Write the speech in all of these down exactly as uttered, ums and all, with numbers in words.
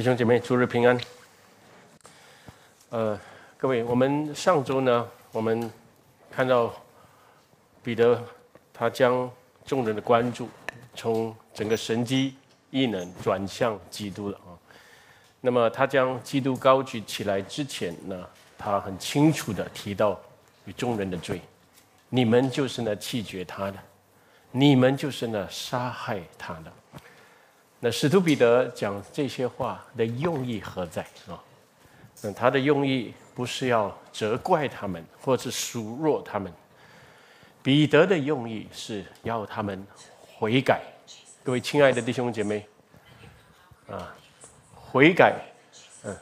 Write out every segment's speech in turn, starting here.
弟兄姐妹，主日平安。呃，各位，我们上周呢，我们看到彼得他将众人的关注从整个神迹异能转向基督了啊。那么他将基督高举起来之前呢，他很清楚地提到与众人的罪，你们就是那弃绝他的，你们就是那杀害他的。那使徒彼得讲这些话的用意何在啊？那他的用意不是要责怪他们，或是数落他们。彼得的用意是要他们悔改。各位亲爱的弟兄姐妹，啊，悔改，嗯，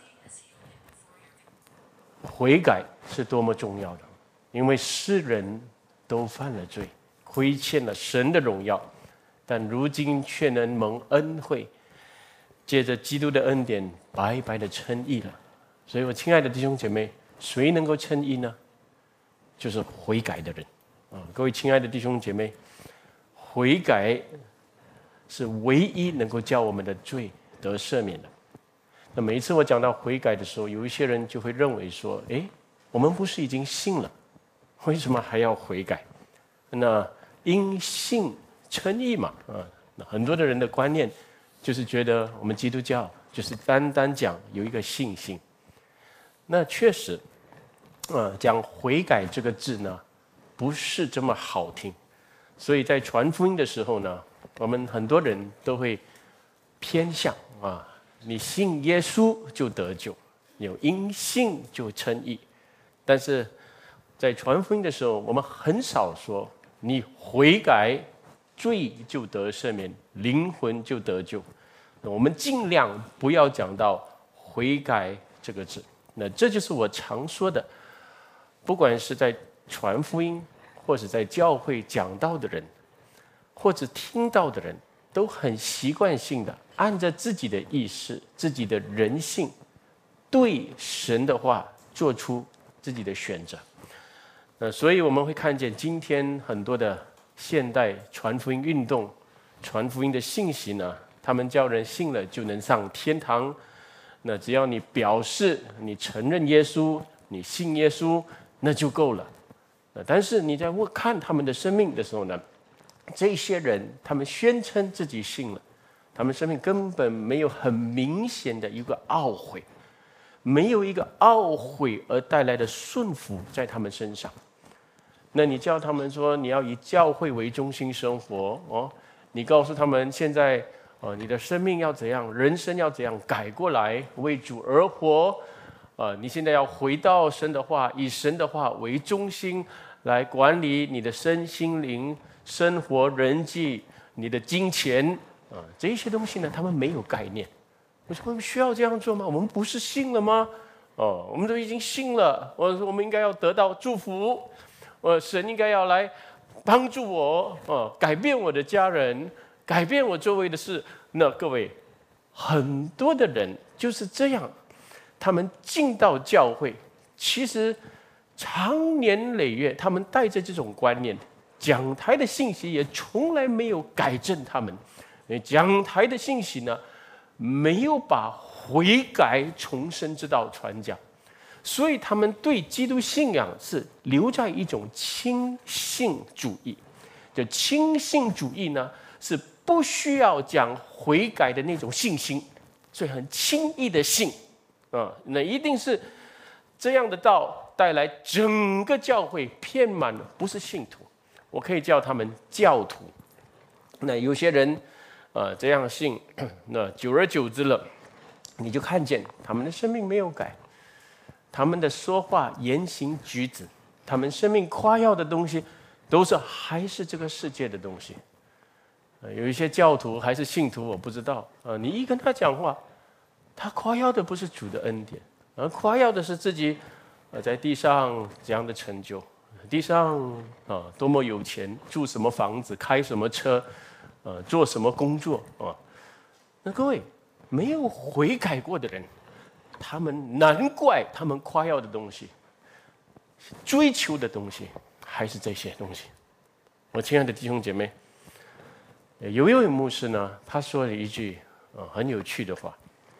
悔改是多么重要的，因为世人都犯了罪，亏欠了神的荣耀。但如今却能蒙恩惠，借着基督的恩典白白的称义了。所以我亲爱的弟兄姐妹，谁能够称义呢？就是悔改的人啊！各位亲爱的弟兄姐妹，悔改是唯一能够叫我们的罪得赦免的。那每一次我讲到悔改的时候，有一些人就会认为说：诶，我们不是已经信了，为什么还要悔改？那因信称义嘛，啊，很多的人的观念就是觉得我们基督教就是单单讲有一个信心。那确实，啊，讲悔改这个字呢，不是这么好听，所以在传福音的时候呢，我们很多人都会偏向啊，你信耶稣就得救，有因信就称义。但是在传福音的时候，我们很少说你悔改，罪就得赦免，灵魂就得救。我们尽量不要讲到悔改这个字。那这就是我常说的，不管是在传福音，或者在教会讲道的人，或者听到的人，都很习惯性的按着自己的意识、自己的人性，对神的话做出自己的选择。那所以我们会看见今天很多的现代传福音运动，传福音的信息呢，他们叫人信了就能上天堂。那只要你表示你承认耶稣，你信耶稣，那就够了。但是你在看他们的生命的时候呢，这些人他们宣称自己信了，他们生命根本没有很明显的一个懊悔，没有一个懊悔而带来的顺服在他们身上。那你叫他们说你要以教会为中心生活哦，你告诉他们现在哦，你的生命要怎样，人生要怎样改过来，为主而活啊！你现在要回到神的话，以神的话为中心来管理你的身心灵、生活、人际、你的金钱啊，这些东西呢，他们没有概念。我说我们需要这样做吗？我们不是信了吗？哦，我们都已经信了，我说我们应该要得到祝福。我神应该要来帮助我，哦，改变我的家人，改变我周围的事。那各位，很多的人就是这样，他们进到教会，其实长年累月，他们带着这种观念，讲台的信息也从来没有改正他们。因为讲台的信息呢，没有把悔改重生之道传讲。所以他们对基督信仰是留在一种轻信主义，就轻信主义呢是不需要讲悔改的那种信心，所以很轻易的信啊，那一定是这样的道带来整个教会遍满了不是信徒，我可以叫他们教徒。那有些人啊这样信，那久而久之了，你就看见他们的生命没有改。他们的说话、言行举止，他们生命夸耀的东西，都是还是这个世界的东西。呃、有一些教徒还是信徒，我不知道。呃、你一跟他讲话，他夸耀的不是主的恩典，而夸耀的是自己、呃、在地上这样的成就，地上啊、呃、多么有钱，住什么房子，开什么车，呃、做什么工作啊、呃。那各位没有悔改过的人，他们难怪他们夸耀的东西、追求的东西还是这些东西。我亲爱的弟兄姐妹，有一位牧师呢，他说了一句、呃、很有趣的话。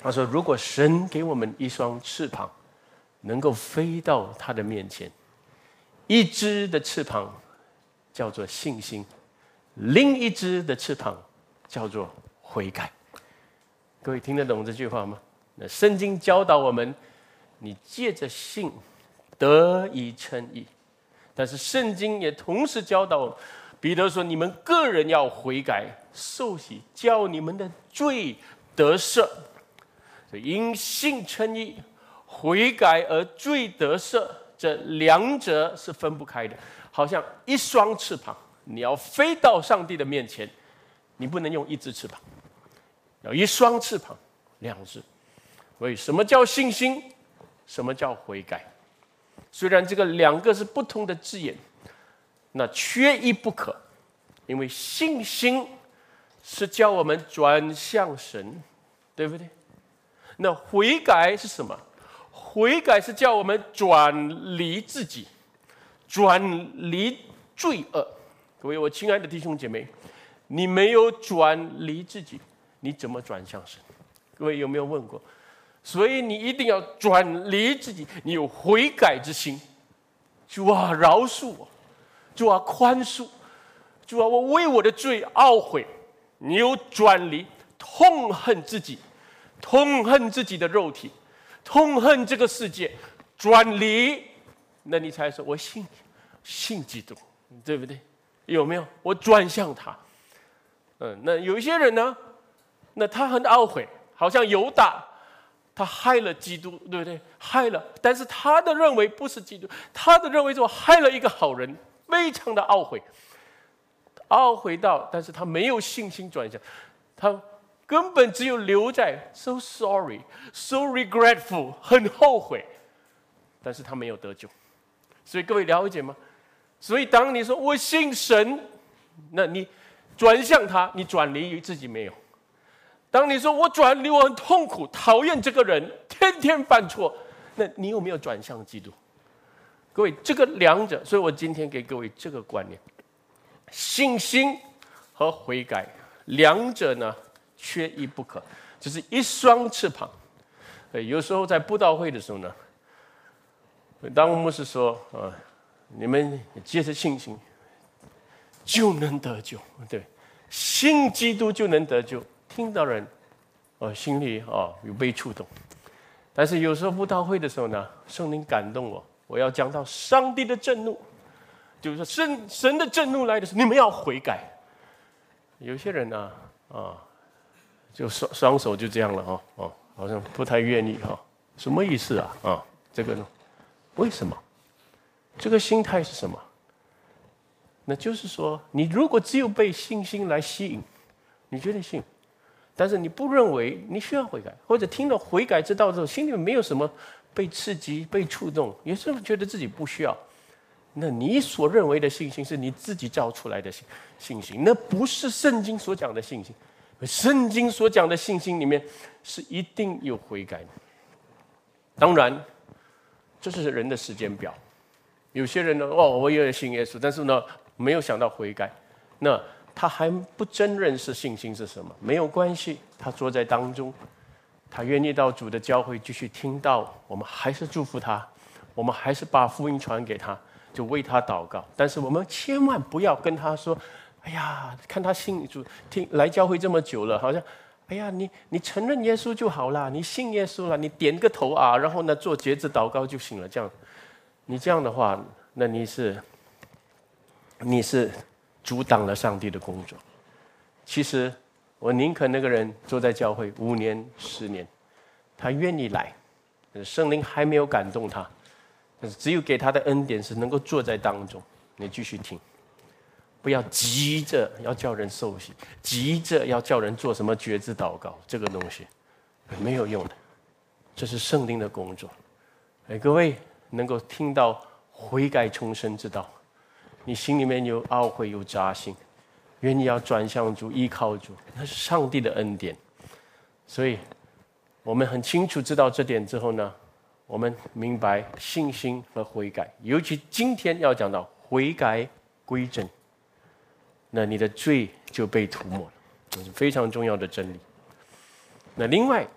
他说：“如果神给我们一双翅膀，能够飞到他的面前，一只的翅膀叫做信心，另一只的翅膀叫做悔改。”各位听得懂这句话吗？那圣经教导我们，你借着信得以称义，但是圣经也同时教导我们，彼得说：“你们个人要悔改，受洗，叫你们的罪得赦。”因信称义、悔改而罪得赦，这两者是分不开的，好像一双翅膀，你要飞到上帝的面前，你不能用一只翅膀，要一双翅膀，两只。所以什么叫信心？什么叫悔改？虽然这个两个是不同的字眼，那缺一不可，因为信心是叫我们转向神，对不对？那悔改是什么？悔改是叫我们转离自己，转离罪恶。各位我亲爱的弟兄姐妹，你没有转离自己，你怎么转向神？各位有没有问过？所以你一定要转离自己，你有悔改之心。主啊，饶恕我！主啊，宽恕！主啊，我为我的罪懊悔。你有转离，痛恨自己，痛恨自己的肉体，痛恨这个世界，转离，那你才说我信信基督，对不对？有没有？我转向他。嗯，那有一些人呢，那他很懊悔，好像犹大，他害了基督，对不对？害了，但是他的认为不是基督，他的认为说害了一个好人，非常的懊悔，懊悔到，但是他没有信心转向，他根本只有留在 so sorry, so regretful， 很后悔，但是他没有得救。所以各位了解吗？所以当你说我信神，那你转向他，你转离于自己没有。当你说我转离，我很痛苦，讨厌这个人，天天犯错，那你有没有转向基督？各位，这个两者，所以我今天给各位这个观念：信心和悔改，两者呢缺一不可，就是一双翅膀。有时候在布道会的时候呢，当牧师说：“啊，你们借着信心就能得救，对，信基督就能得救。”听到人，哦，心里哦有被触动。但是有时候布道会的时候呢，圣灵感动我，我要讲到上帝的震怒，就是说神神的震怒来的时候，你们要悔改。有些人呢，啊，就双双手就这样了哈，哦，好像不太愿意哈，什么意思啊？啊，这个呢，为什么？这个心态是什么？那就是说，你如果只有被信心来吸引，你觉得信。但是你不认为你需要悔改，或者听了悔改之道之后，心里面没有什么被刺激、被触动，也是觉得自己不需要。那你所认为的信心是你自己造出来的信信心，那不是圣经所讲的信心。圣经所讲的信心里面是一定有悔改的。当然，这是人的时间表。有些人呢，哦，我也信耶稣，但是呢，没有想到悔改，那他还不真认识信心是什么，没有关系，他坐在当中，他愿意到主的教会继续听到，我们还是祝福他，我们还是把福音传给他，就为他祷告。但是我们千万不要跟他说：“哎呀，看他信主，听来教会这么久了，好像，哎呀，你你承认耶稣就好啦，你信耶稣了，你点个头啊，然后呢做节制祷告就行了。”这样，你这样的话，那你是你是。阻挡了上帝的工作。其实我宁可那个人坐在教会五年、十年，他愿意来，圣灵还没有感动他，但是只有给他的恩典是能够坐在当中。你继续听，不要急着要叫人受洗，急着要叫人做什么觉知祷告，这个东西没有用的。这是圣灵的工作。哎，各位能够听到悔改重生之道。你心里面有懊悔，有扎心，愿意要转向主，依靠主，那是上帝的恩典。所以，我们很清楚知道这点之后呢，我们明白信心和悔改，尤其今天要讲到悔改归正，那你的罪就被涂抹了，这是非常重要的真理。那另外，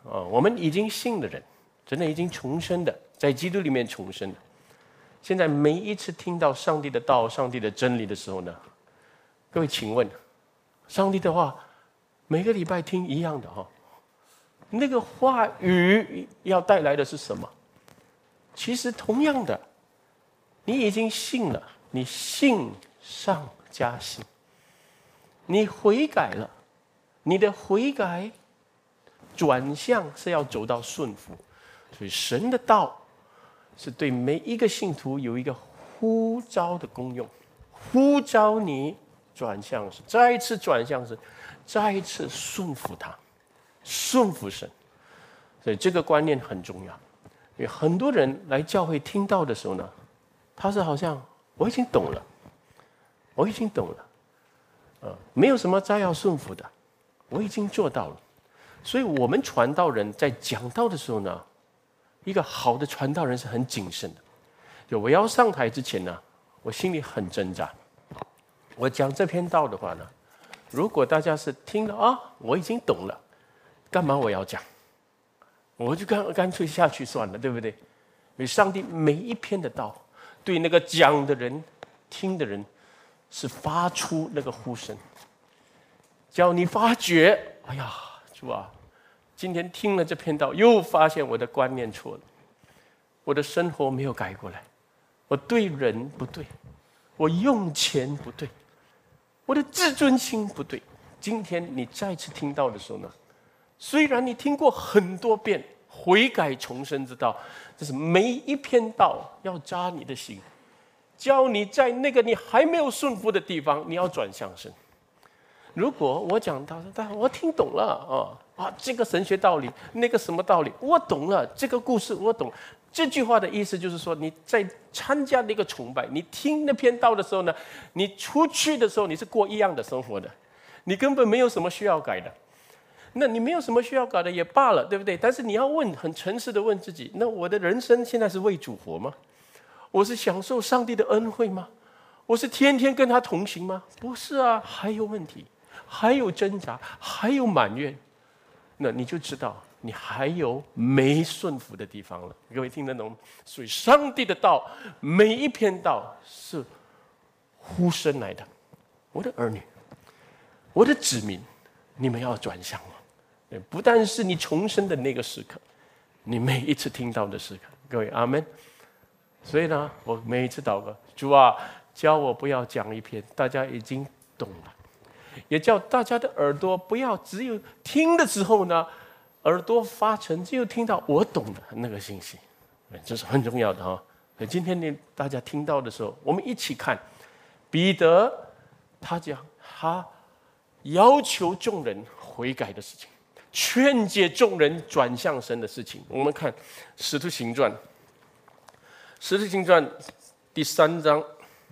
啊，我们已经信的人，真的已经重生的，在基督里面重生的。现在每一次听到上帝的道、上帝的真理的时候呢，各位请问，上帝的话每个礼拜听一样的哈，那个话语要带来的是什么？其实同样的，你已经信了，你信上加信，你悔改了，你的悔改转向是要走到顺服，所以神的道是对每一个信徒有一个呼召的功用，呼召你转向神，再一次转向神，再一次顺服他，顺服神。所以这个观念很重要。因为很多人来教会听到的时候呢，他是好像我已经懂了，我已经懂了，呃，没有什么再要顺服的，我已经做到了。所以我们传道人在讲道的时候呢，一个好的传道人是很谨慎的。就我要上台之前呢，我心里很挣扎。我讲这篇道的话呢，如果大家是听了啊，我已经懂了，干嘛我要讲？我就干干脆下去算了，对不对？因为上帝每一篇的道，对那个讲的人、听的人，是发出那个呼声，叫你发觉，哎呀，主啊，今天听了这篇道，又发现我的观念错了，我的生活没有改过来，我对人不对，我用钱不对，我的自尊心不对。今天你再次听到的时候呢，虽然你听过很多遍悔改重生之道，这是每一篇道要扎你的心，教你在那个你还没有顺服的地方，你要转向神。如果我讲到，我听懂了啊啊，这个神学道理，那个什么道理，我懂了，这个故事我懂。这句话的意思就是说，你在参加那个崇拜，你听那篇道的时候呢，你出去的时候你是过一样的生活的，你根本没有什么需要改的。那你没有什么需要改的也罢了，对不对？但是你要问，很诚实的问自己，那我的人生现在是为主活吗？我是享受上帝的恩惠吗？我是天天跟他同行吗？不是啊，还有问题，还有挣扎，还有埋怨，那你就知道你还有没顺服的地方了。各位听得懂？所以上帝的道，每一篇道是呼声来的。我的儿女，我的子民，你们要转向我。不但是你重生的那个时刻，你每一次听到的时刻，各位阿们。所以呢，我每一次祷告，主啊，教我不要讲一篇大家已经懂了，也叫大家的耳朵不要只有听的时候呢，耳朵发沉，只有听到我懂的那个信息，这是很重要的哈。所以今天你大家听到的时候，我们一起看彼得，他讲他要求众人悔改的事情，劝诫众人转向神的事情。我们看《使徒行传》，《使徒行传》第三章，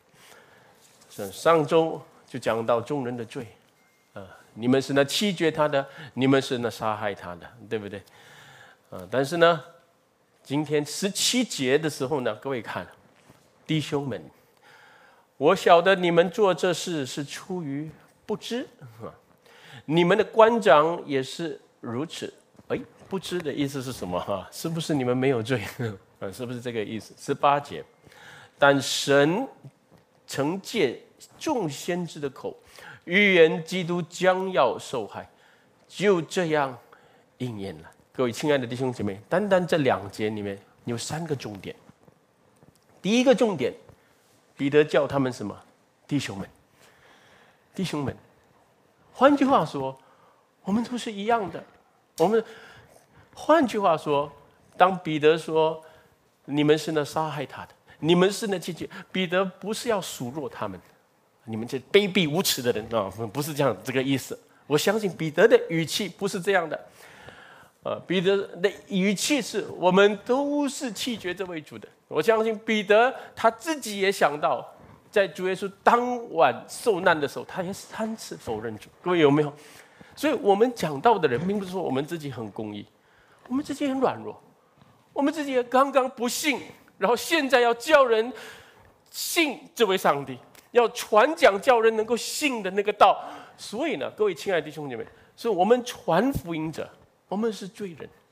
上周就讲到众人的罪，呃，你们是那弃绝他的，你们是那杀害他的，对不对？呃，但是呢，今天十七节的时候呢，各位看，弟兄们，我晓得你们做这事是出于不知，你们的官长也是如此。哎，不知的意思是什么？哈，是不是你们没有罪？是不是这个意思？十八节，但神曾借众先知的口预言基督将要受害，就这样应验了。各位亲爱的弟兄姐妹，单单这两节里面有三个重点。第一个重点，彼得叫他们什么？弟兄们，弟兄们。换句话说，我们都是一样的。我们换句话说，当彼得说你们是那杀害他的，你们是那弃绝，彼得不是要数落他们，你们这卑鄙无耻的人啊，不是这样这个意思。我相信彼得的语气不是这样的，呃，彼得的语气是我们都是弃绝这位主的。我相信彼得他自己也想到，在主耶稣当晚受难的时候，他也三次否认主。各位有没有？所以我们讲道的人，并不是说我们自己很公义，我们自己很软弱，我们自己也刚刚不信，然后现在要叫人信这位上帝，要传讲叫人能够信的那个道。所以呢，各位亲爱的弟兄姐妹，所以我们传福音者，我们是罪人，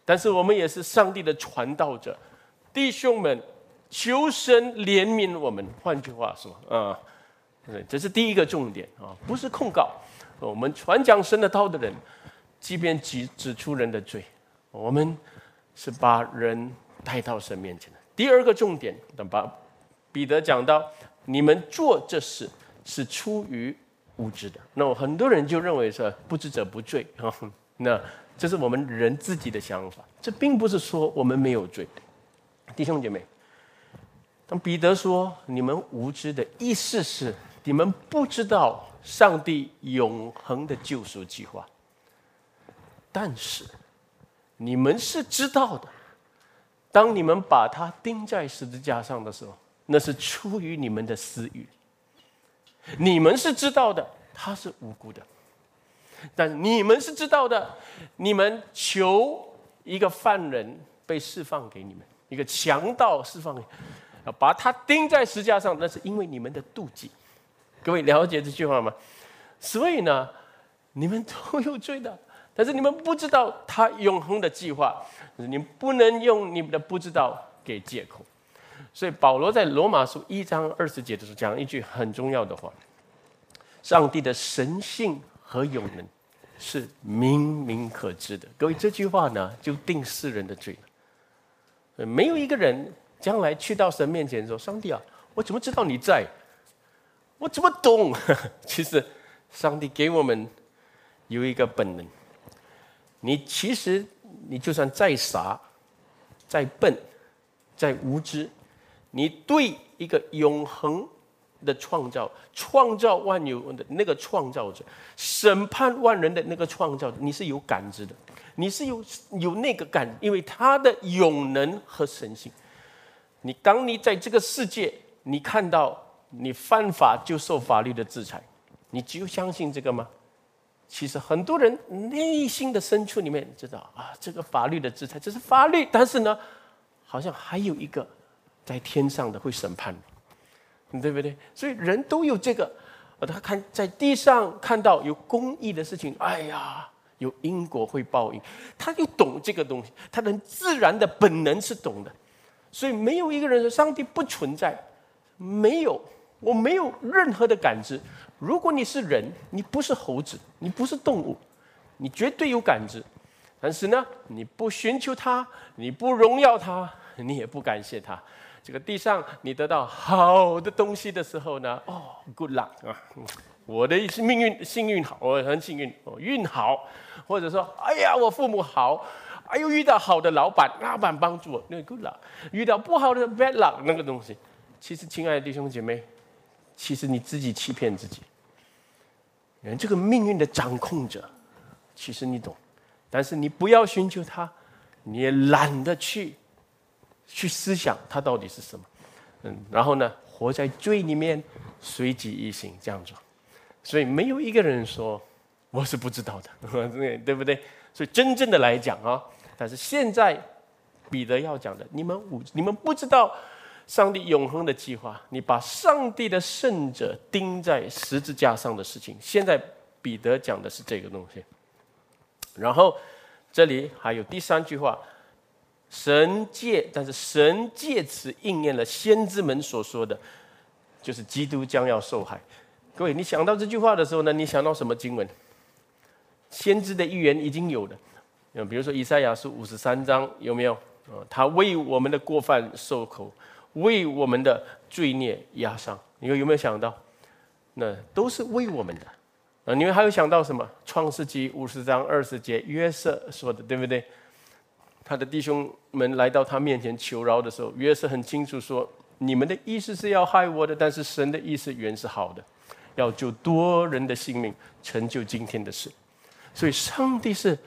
但是我们也是上帝的传道者，弟兄们，求神怜悯我们。换句话说啊，这是第一个重点啊，不是控告。我们传讲神的道的人，即便指指出人的罪，我们是把人带到神面前的。第二个重点，把彼得讲到，你们做这事是出于无知的。那很多人就认为说不知者不罪，那这是我们人自己的想法，这并不是说我们没有罪。弟兄姐妹，当彼得说你们无知的意思是，你们不知道上帝永恒的救赎计划，但是你们是知道的。当你们把他钉在十字架上的时候，那是出于你们的私欲。你们是知道的，他是无辜的，但你们是知道的，你们求一个犯人被释放给你们，一个强盗释放给你们，把他钉在十字架上，那是因为你们的妒忌。各位了解这句话吗？所以呢，你们都有罪的，但是你们不知道他永恒的计划，你们不能用你们的不知道给借口。所以保罗在罗马书一章二十节的时候讲一句很重要的话：上帝的神性和永能是明明可知的。各位，这句话呢就定世人的罪了。没有一个人将来去到神面前说：上帝啊，我怎么知道你在？我怎么懂？其实上帝给我们有一个本能，你其实你就算再傻、再笨、再无知，你对一个永恒的创造、创造万有的那个创造者、审判万人的那个创造者，你是有感知的，你是有有那个感，因为他的永能和神性。你当你在这个世界，你看到你犯法就受法律的制裁，你只有相信这个吗？其实很多人内心的深处里面知道啊，这个法律的制裁这是法律，但是呢，好像还有一个在天上的会审判你，对不对？所以人都有这个，他看在地上看到有公义的事情，哎呀，有因果会报应，他就懂这个东西，他的自然的本能是懂的。所以没有一个人说上帝不存在，没有，我没有任何的感知。如果你是人，你不是猴子，你不是动物，你绝对有感知。但是呢，你不寻求他，你不荣耀他，你也不感谢他。这个地上你得到好的东西的时候呢，哦 ，good luck 啊，我的命运幸运好，我很幸运，我运好，或者说，哎呀，我父母好，哎呦，遇到好的老板，老板帮助我，那 good luck； 遇到不好的 bad luck 那个东西，其实，亲爱的弟兄姐妹，其实你自己欺骗自己。这个命运的掌控者，其实你懂，但是你不要寻求他，你也懒得去去思想他到底是什么。嗯，然后呢，活在罪里面，随己意行这样做。所以没有一个人说我是不知道的，对不对？所以真正的来讲啊，但是现在彼得要讲的，你们你们不知道上帝永恒的计划，你把上帝的圣者钉在十字架上的事情，现在彼得讲的是这个东西。然后这里还有第三句话，神借，但是神借此应验了先知们所说的，就是基督将要受害。各位，你想到这句话的时候呢，你想到什么经文？先知的预言已经有了，比如说以赛亚书五十三章，有没有？他为我们的过犯受口，为我们的罪孽压伤。你有没有想到？那都是为我们的。啊，你们还有想到什么？创世纪五十章二十节，约瑟说的，对不对？他的弟兄们来到他面前求饶的时候，约瑟很清楚说：你们的意思是要害我的，但是神的意思原是好的，要救多人的性命，成就今天的事。所以上帝是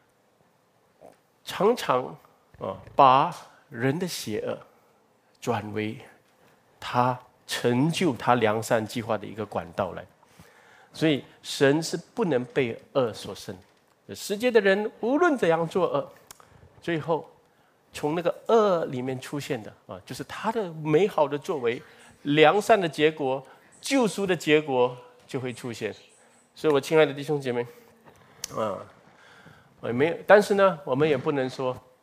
常常啊，把人的邪恶转为他成就他良善计划的一个管道来。所以神是不能被恶所胜。世界的人无论怎样作恶，最后从那个恶里面出现的啊，就是他的美好的作为，良善的结果，救赎的结果就会出现。所以我亲爱的弟兄姐妹啊，没有，但是呢，我们也不能说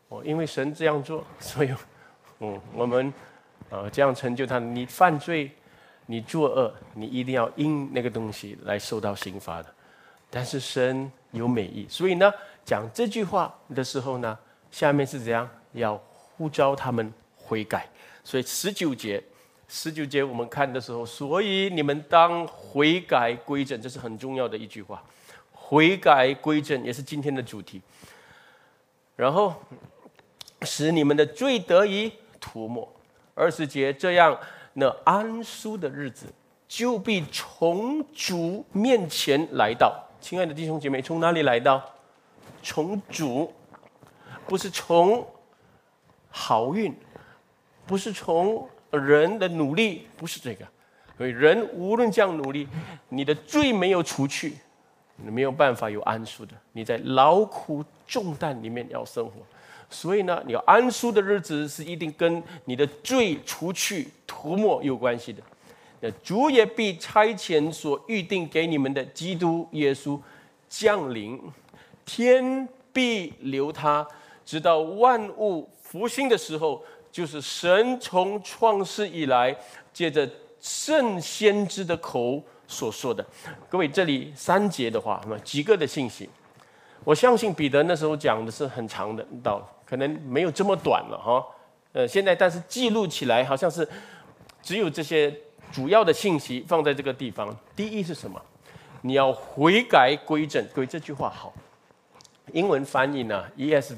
哦，因为神这样做，所以，嗯，我们呃这样成就他。你犯罪，你作恶，你一定要因那个东西来受到刑罚的。但是神有美意，所以呢，讲这句话的时候呢，下面是怎样？要呼召他们悔改。所以十九节，十九节我们看的时候，所以你们当悔改归正，这是很重要的一句话。悔改归正也是今天的主题。然后使你们的罪得以涂抹。二十节，这样那安舒的日子就必从主面前来到。亲爱的弟兄姐妹，从哪里来到？从主，不是从好运，不是从人的努力，不是这个。所以人无论这样努力，你的罪没有除去，你没有办法有安舒的。你在劳苦重担里面要生活，所以呢，你要安舒的日子是一定跟你的罪除去、涂抹有关系的。那主也必差遣所预定给你们的基督耶稣降临，天必留他，直到万物复兴的时候，就是神从创世以来，借着圣先知的口所说的。各位，这里三节的话，几个的信息，我相信彼得那时候讲的是很长的道，可能没有这么短了哈。呃，现在但是记录起来，好像是只有这些主要的信息放在这个地方。第一是什么？你要悔改归正。各位，这句话好，英文翻译呢 E S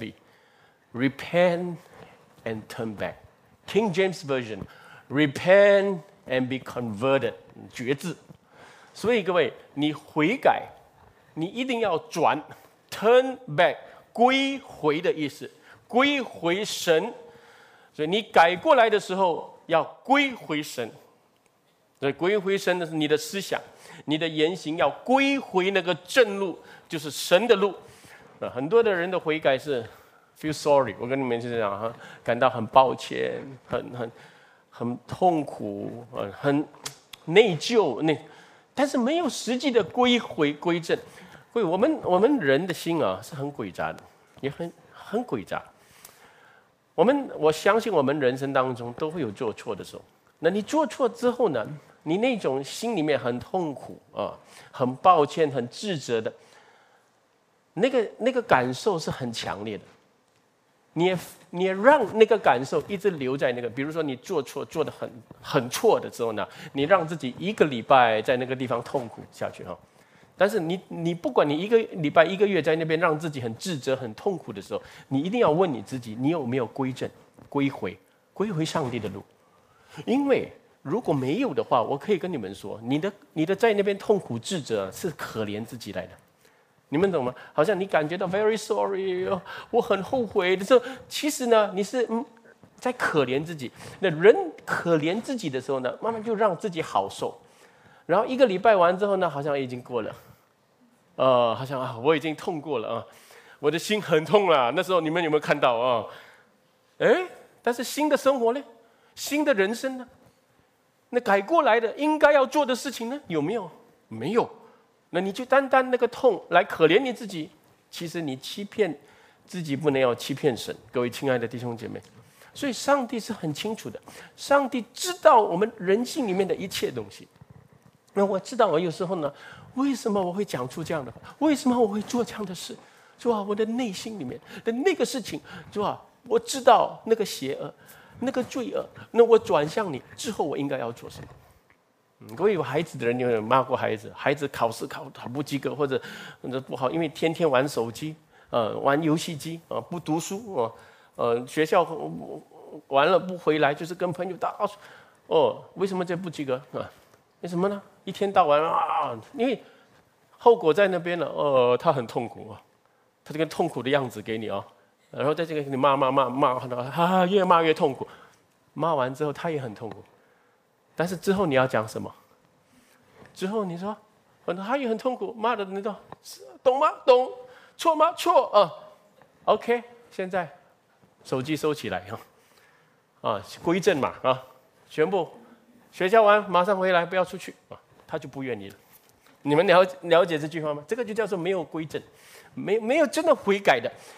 V，repent and turn back。King James Version，repent and be converted， 绝字。所以各位，你悔改，你一定要转 ，turn back， 归回的意思，归回神。所以你改过来的时候，要归回神。所以归回神的是你的思想，你的言行要归回那个正路，就是神的路。呃，很多的人的悔改是 feel sorry， 我跟你们是这样哈，感到很抱歉，很很很痛苦，呃，很内疚，那但是没有实际的归回归正。所以我们我们人的心啊是很诡诈的，也很很诡诈。我们我相信我们人生当中都会有做错的时候。那你做错之后呢？你那种心里面很痛苦啊，很抱歉、很自责的，那个那个感受是很强烈的。你也你也让那个感受一直留在那个，比如说你做错做得很很错的时候呢，你让自己一个礼拜在那个地方痛苦下去哈。但是你你不管你一个礼拜一个月在那边让自己很自责、很痛苦的时候，你一定要问你自己，你有没有归正、归回、归回上帝的路？因为如果没有的话，我可以跟你们说，你的你的在那边痛苦自责是可怜自己来的。你们懂吗？好像你感觉到 very sorry， 我很后悔的时候，其实呢，你是嗯在可怜自己。那人可怜自己的时候呢，慢慢就让自己好受。然后一个礼拜完之后呢，好像已经过了，呃，好像啊，我已经痛过了啊，我的心很痛了。那时候你们有没有看到啊？哎，但是新的生活呢，新的人生呢？那改过来的应该要做的事情呢，有没有？没有。那你就单单那个痛来可怜你自己，其实你欺骗自己，不能要欺骗神。各位亲爱的弟兄姐妹，所以上帝是很清楚的，上帝知道我们人性里面的一切东西。那我知道，我有时候呢，为什么我会讲出这样的话？为什么我会做这样的事？是吧？我的内心里面的那个事情，是吧？我知道那个邪恶。那个罪恶，那我转向你之后，我应该要做什么？嗯，各位有孩子的人，有没有骂过孩子？孩子考试考考不及格，或者或者不好，因为天天玩手机，呃，玩游戏机啊、呃，不读书啊，呃，学校完了不回来，就是跟朋友打。哦，为什么这不及格啊？为什么呢？一天到晚啊，因为后果在那边了。哦，他很痛苦啊，他这个痛苦的样子给你啊。然后在这个你骂骂骂骂，哈，越骂越痛苦。骂完之后他也很痛苦，但是之后你要讲什么？之后你说，他也很痛苦，骂的那种，懂吗？懂，错吗？错啊。OK， 现在手机收起来啊，啊，归正嘛啊，全部学校完马上回来，不要出去啊，他就不愿意了。你们了了解这句话吗？这个就叫做没有归正，没没有真的悔改的。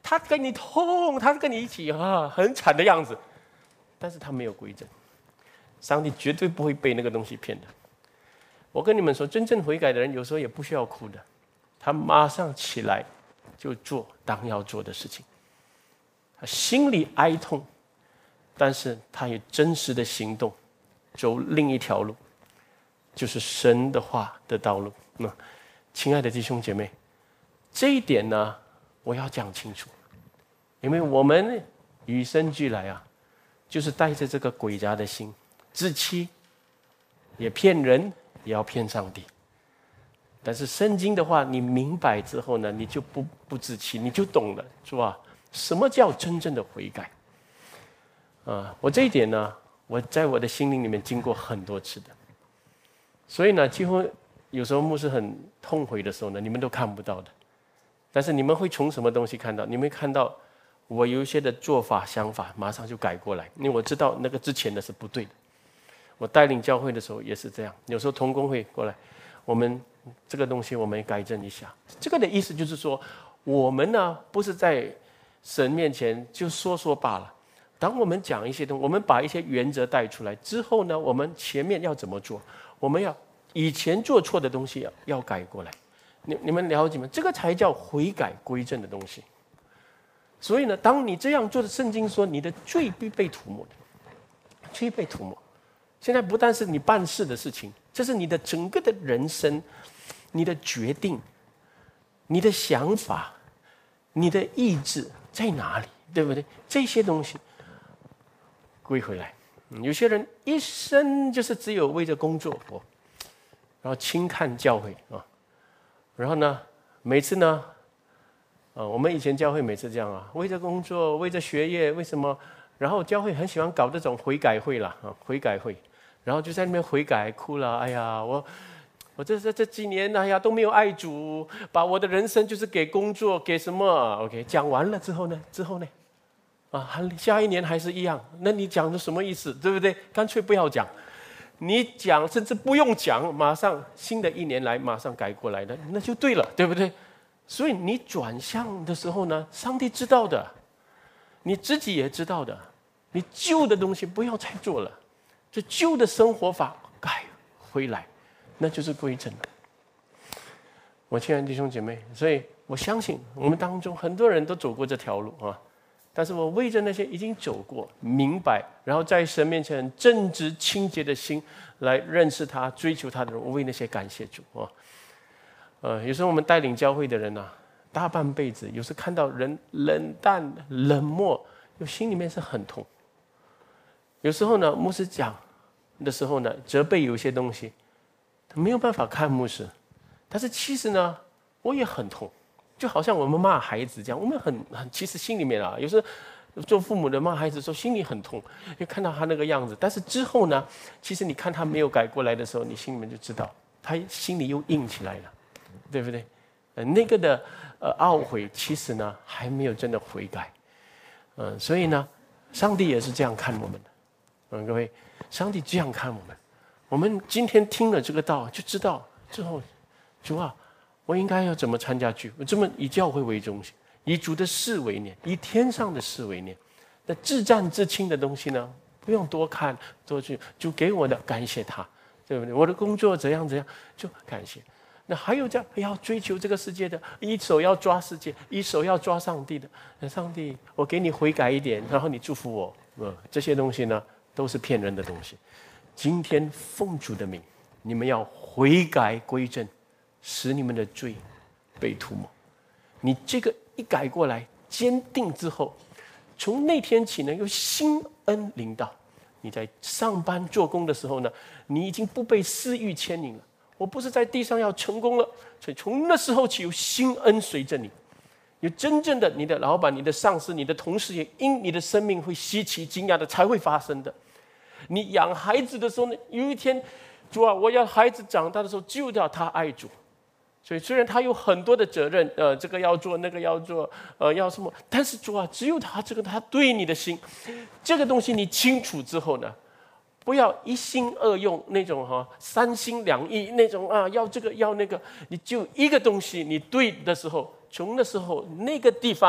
他跟你痛，他跟你一起啊，很惨的样子，但是他没有归正。上帝绝对不会被那个东西骗的。我跟你们说，真正悔改的人有时候也不需要哭的，他马上起来就做当要做的事情。他心里哀痛，但是他也真实的行动，走另一条路，就是神的话的道路。那亲爱的弟兄姐妹，这一点呢，我要讲清楚，因为我们与生俱来啊，就是带着这个诡诈的心，自欺，也骗人，也要骗上帝。但是圣经的话，你明白之后呢，你就不不自欺，你就懂了，是吧？什么叫真正的悔改？啊，我这一点呢，我在我的心灵里面经过很多次的，所以呢，几乎有时候牧师很痛悔的时候呢，你们都看不到的。但是你们会从什么东西看到？你们会看到我有一些的做法想法，马上就改过来，因为我知道那个之前的是不对的。我带领教会的时候也是这样，有时候同工会过来，我们这个东西我们改正一下。这个的意思就是说，我们呢不是在神面前就说说罢了。当我们讲一些东西，我们把一些原则带出来之后呢，我们前面要怎么做？我们要以前做错的东西要要改过来。你你们了解吗？这个才叫悔改归正的东西。所以呢，当你这样做的，圣经说你的罪必被涂抹的，罪被涂抹。现在不但是你办事的事情，这是你的整个的人生，你的决定，你的想法，你的意志在哪里，对不对？这些东西归回来。有些人一生就是只有为着工作活，然后轻看教会啊。然后呢，每次呢，呃，我们以前教会每次这样啊，为着工作，为着学业，为什么？然后教会很喜欢搞这种悔改会啦，啊，悔改会，然后就在那边悔改哭了，哎呀，我我这这这几年，哎呀都没有爱主，把我的人生就是给工作，给什么 ？OK， 讲完了之后呢，之后呢，啊，下一年还是一样，那你讲的什么意思？对不对？干脆不要讲。你讲甚至不用讲，马上新的一年来马上改过来的，那就对了，对不对？所以你转向的时候呢，上帝知道的，你自己也知道的，你旧的东西不要再做了，这旧的生活法改回来，那就是归正了。我亲爱的弟兄姐妹，所以我相信我们当中很多人都走过这条路啊。但是我为着那些已经走过、明白，然后在神面前正直清洁的心来认识他、追求他的人，我为那些感谢主啊。呃，有时候我们带领教会的人啊，大半辈子，有时看到人冷淡、冷漠，有心里面是很痛。有时候呢，牧师讲的时候呢，责备有些东西，他没有办法看牧师，但是其实呢，我也很痛。就好像我们骂孩子这样，我们很很其实心里面啊，有时候做父母的骂孩子的时候，心里很痛，因为看到他那个样子。但是之后呢，其实你看他没有改过来的时候，你心里面就知道，他心里又硬起来了，对不对？呃，那个的呃懊悔，其实呢还没有真的悔改。嗯、呃，所以呢，上帝也是这样看我们的。嗯、呃，各位，上帝这样看我们。我们今天听了这个道，就知道之后，主啊。我应该要怎么参加聚会？这么以教会为中心，以主的事为念，以天上的事为念。那至战至轻的东西呢，不用多看多去，就给我的感谢他，对不对？我的工作怎样怎样，就感谢。那还有这样要追求这个世界的，一手要抓世界，一手要抓上帝的。那上帝，我给你悔改一点，然后你祝福我。呃，这些东西呢，都是骗人的东西。今天奉主的名，你们要悔改归正。使你们的罪被涂抹。你这个一改过来，坚定之后，从那天起呢，有新恩临到。你在上班做工的时候呢，你已经不被私欲牵引了。我不是在地上要成功了，所以从那时候起有新恩随着你。有真正的你的老板、你的上司、你的同事，也因你的生命会稀奇惊讶的才会发生的。你养孩子的时候呢，有一天，主啊，我要孩子长大的时候，就要他爱主。所以虽然他有很多的责任，呃，这个要做，那个要做，呃，要什么，但是主啊，只有他这个他对你的心，这个东西你清楚之后呢，不要一心二用那种哈、哦、三心两意那种啊，要这个要那个，你就一个东西，你对的时候，从那时候那个地方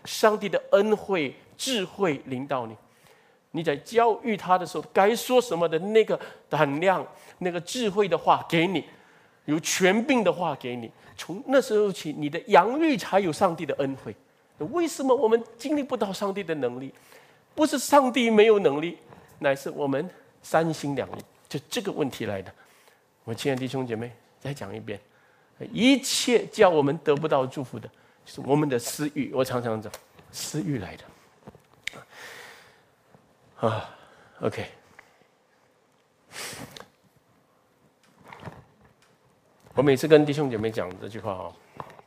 上帝的恩惠、智慧临到你。你在教育他的时候，该说什么的那个胆量、那个智慧的话给你，有权柄的话给你。从那时候起，你的养育才有上帝的恩惠。为什么我们经历不到上帝的能力？不是上帝没有能力，乃是我们三心两意，就这个问题来的。我亲爱的弟兄姐妹，再讲一遍，一切叫我们得不到祝福的，就是我们的私欲。我常常讲，私欲来的。啊 ，OK。我每次跟弟兄姐妹讲这句话哦，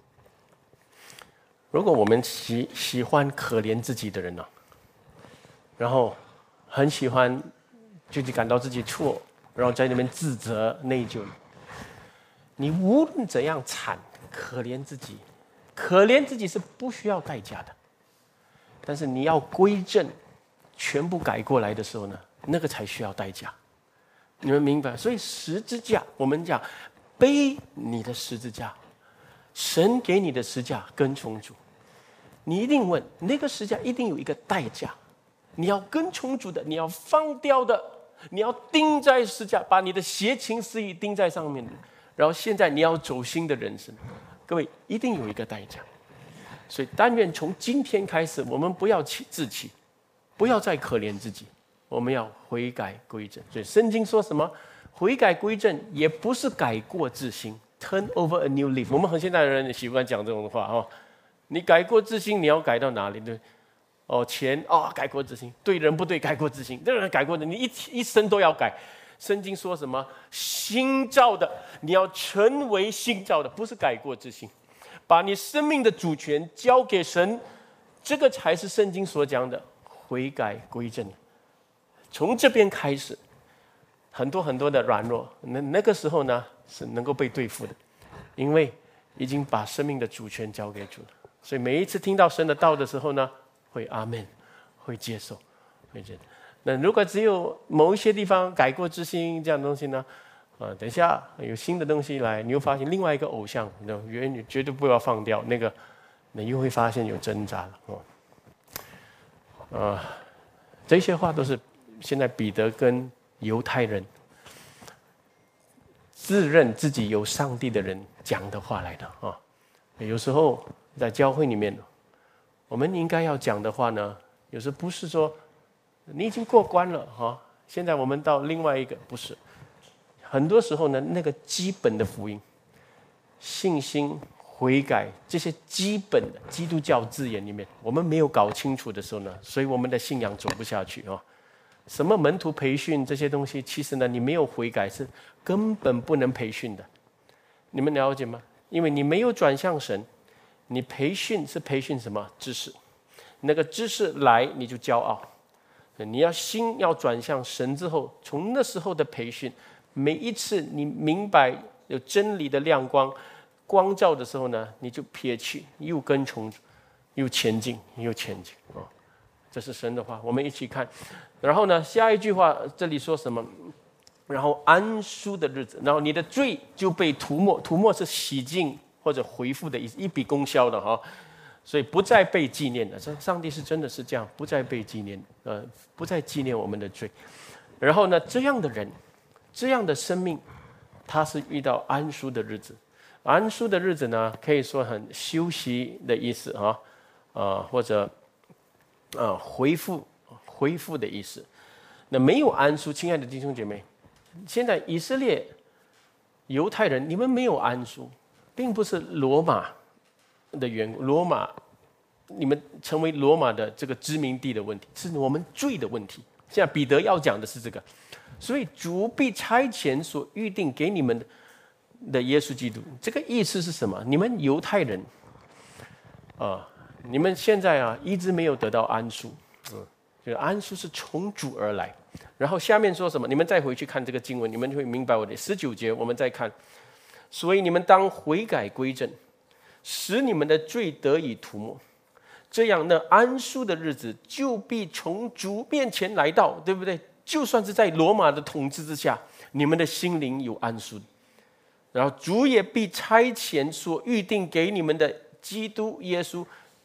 如果我们喜喜欢可怜自己的人呢、啊，然后很喜欢就是感到自己错，然后在那边自责内疚，你无论怎样惨，可怜自己，可怜自己是不需要代价的，但是你要归正，全部改过来的时候呢，那个才需要代价。你们明白？所以十字架，我们讲背你的十字架，神给你的十字架跟从主。你一定问，那个十字架一定有一个代价，你要跟从主的，你要放掉的，你要钉在十字架，把你的邪情私欲钉在上面的。然后现在你要走新的人生，各位一定有一个代价。所以但愿从今天开始，我们不要自欺，不要再可怜自己，我们要悔改归正。所以圣经说什么？悔改归正也不是改过自新 ，turn over a new leaf。我们很现代人也习惯讲这种话哦。你改过自新，你要改到哪里？对，哦，钱哦，改过自新，对人不对，改过自新，这人改过的，你一一生都要改。圣经说什么？新造的，你要成为新造的，不是改过自新，把你生命的主权交给神，这个才是圣经所讲的悔改归正。从这边开始。很多很多的软弱，那那个时候呢是能够被对付的，因为已经把生命的主权交给主了。所以每一次听到神的道的时候呢，会阿们，会接受，会觉得。那如果只有某一些地方改过自新这样的东西呢，啊，等一下有新的东西来，你又发现另外一个偶像，那原你绝对不要放掉那个，你又会发现有挣扎了哦。啊，这些话都是现在彼得跟犹太人自认自己有上帝的人讲的话来的啊。有时候在教会里面，我们应该要讲的话呢，有时不是说你已经过关了哈，现在我们到另外一个，不是。很多时候呢，那个基本的福音、信心、悔改这些基本的基督教字眼里面，我们没有搞清楚的时候呢，所以我们的信仰走不下去啊。什么门徒培训这些东西，其实呢，你没有悔改是根本不能培训的。你们了解吗？因为你没有转向神，你培训是培训什么知识？那个知识来你就骄傲。你要心要转向神之后，从那时候的培训，每一次你明白有真理的亮光光照的时候呢，你就撇去，又跟从，又前进，又前进啊。这是神的话，我们一起看。然后呢，下一句话这里说什么？然后安舒的日子，然后你的罪就被涂抹，涂抹是洗净或者恢复的意思，一笔勾销的哈。所以不再被纪念了。上帝是真的是这样，不再被纪念，呃，不再纪念我们的罪。然后呢，这样的人，这样的生命，他是遇到安舒的日子。安舒的日子呢，可以说很休息的意思啊，呃，或者。啊，恢复恢复的意思。那没有安舒，亲爱的弟兄姐妹，现在以色列犹太人，你们没有安舒，并不是罗马的缘故，罗马你们成为罗马的这个殖民地的问题，是我们罪的问题。现在彼得要讲的是这个，所以主必差遣所预定给你们的耶稣基督。这个意思是什么？你们犹太人啊。你们现在啊，一直没有得到安舒，嗯，就是安舒是从主而来。然后下面说什么？你们再回去看这个经文，你们就会明白我的十九节。我们再看，所以你们当悔改归正，使你们的罪得以涂抹，这样那安舒的日子就必从主面前来到，对不对？就算是在罗马的统治之下，你们的心灵有安舒，然后主也必差遣所预定给你们的基督耶稣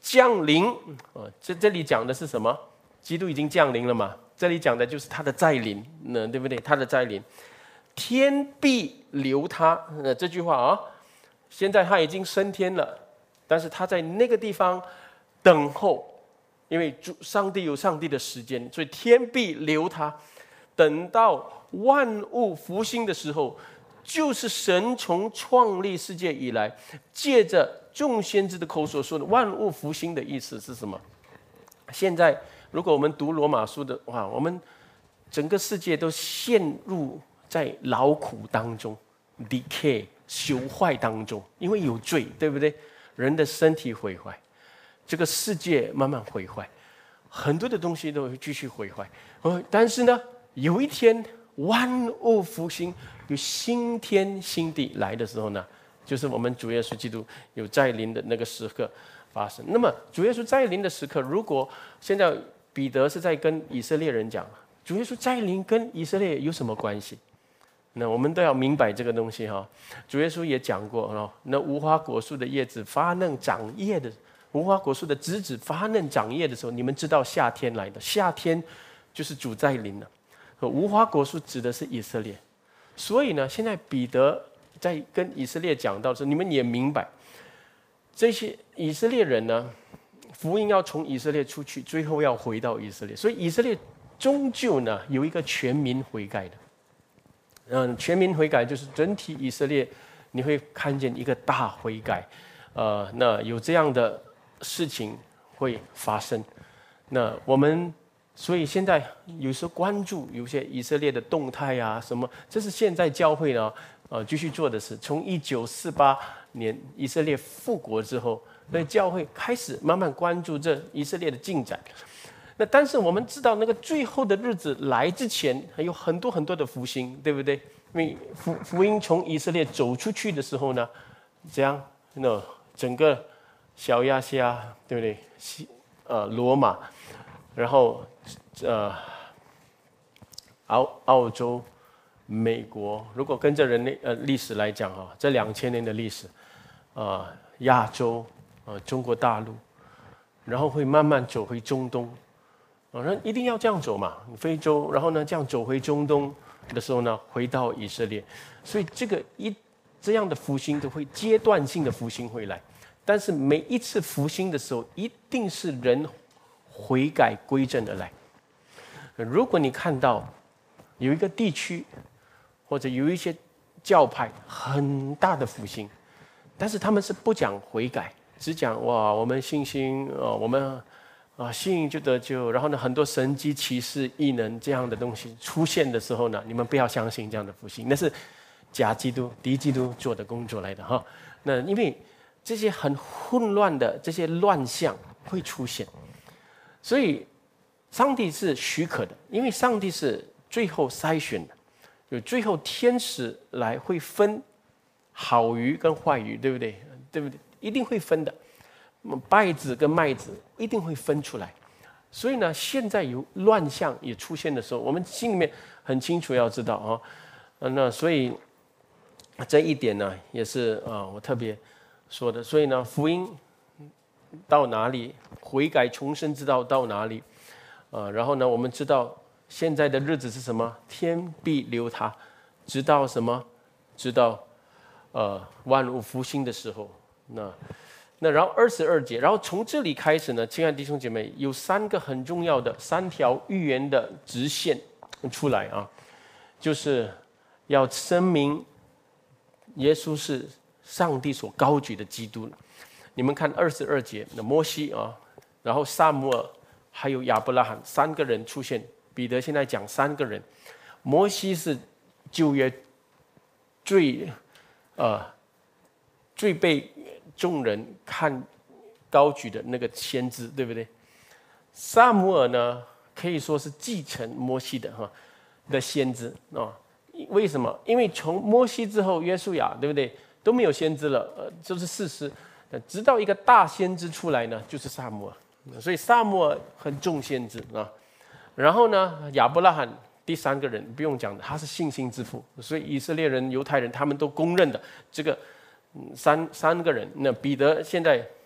降临。啊，这这里讲的是什么？基督已经降临了嘛？这里讲的就是他的再临，那对不对？他的再临，天必留他。那这句话啊，现在他已经升天了，但是他在那个地方等候，因为主上帝有上帝的时间，所以天必留他，等到万物复兴的时候，就是神从创立世界以来，借着众先知的口所说的万物复兴的意思是什么？现在如果我们读罗马书的话，我们整个世界都陷入在劳苦当中 ，decay 朽坏当中，因为有罪，对不对？人的身体毁坏，这个世界慢慢毁坏，很多的东西都会继续毁坏。呃，但是呢，有一天万物复兴，有新天新地来的时候呢，就是我们主耶稣基督有再临的那个时刻发生。那么主耶稣再临的时刻，如果现在彼得是在跟以色列人讲，主耶稣再临跟以色列有什么关系？那我们都要明白这个东西哈。主耶稣也讲过哦，那无花果树的叶子发嫩长叶的，无花果树的枝子发嫩长叶的时候，你们知道夏天来的，夏天就是主再临了。无花果树指的是以色列，所以呢，现在彼得在跟以色列讲到的时候，你们也明白，这些以色列人呢，福音要从以色列出去，最后要回到以色列，所以以色列终究呢有一个全民悔改的。嗯，全民悔改就是整体以色列，你会看见一个大悔改，呃，那有这样的事情会发生。那我们所以现在有时候关注有些以色列的动态啊，什么，这是现在教会呢，呃，继续做的事。从一九四八年以色列复国之后，所以教会开始慢慢关注这以色列的进展。那但是我们知道，那个最后的日子来之前，还有很多很多的福星，对不对？因为福福音从以色列走出去的时候呢，这样，那整个小亚细亚，对不对？西呃罗马，然后呃澳澳洲、美国，如果跟着人类呃历史来讲哈，这两千年的历史，啊、呃、亚洲，呃中国大陆，然后会慢慢走回中东。啊，那一定要这样走嘛，非洲，然后呢，这样走回中东的时候呢，回到以色列，所以这个一这样的复兴都会阶段性的复兴回来，但是每一次复兴的时候，一定是人悔改归正而来。如果你看到有一个地区或者有一些教派很大的复兴，但是他们是不讲悔改，只讲哇，我们信心啊、呃，我们。啊，信就得救，然后呢，很多神迹奇事异能这样的东西出现的时候呢，你们不要相信这样的复兴，那是假基督、敌基督做的工作来的哈。那因为这些很混乱的这些乱象会出现，所以上帝是许可的，因为上帝是最后筛选的，有最后天使来会分好鱼跟坏鱼，对不对？对不对？一定会分的。稗子跟麦子一定会分出来，所以呢，现在有乱象也出现的时候，我们心里面很清楚要知道啊、哦，那所以这一点呢，也是啊、呃，我特别说的。所以呢，福音到哪里，悔改重生之道到哪里，啊、呃，然后呢，我们知道现在的日子是什么？天必留他，直到什么？直到呃万物复兴的时候，那。那然后二十二节，然后从这里开始呢，亲爱的弟兄姐妹，有三个很重要的三条预言的直线出来啊，就是要声明耶稣是上帝所高举的基督。你们看二十二节，那摩西啊，然后撒母耳还有亚伯拉罕三个人出现。彼得现在讲三个人，摩西是旧约最呃最被众人看高举的那个先知，对不对？撒母耳呢，可以说是继承摩西的哈的先知啊。为什么？因为从摩西之后，约书亚，对不对？都没有先知了，呃，就是事实。直到一个大先知出来呢，就是撒母耳。所以撒母耳很重先知啊。然后呢，亚伯拉罕第三个人不用讲的，他是信心之父。所以以色列人、犹太人他们都公认的这个。三三个人，那彼得现在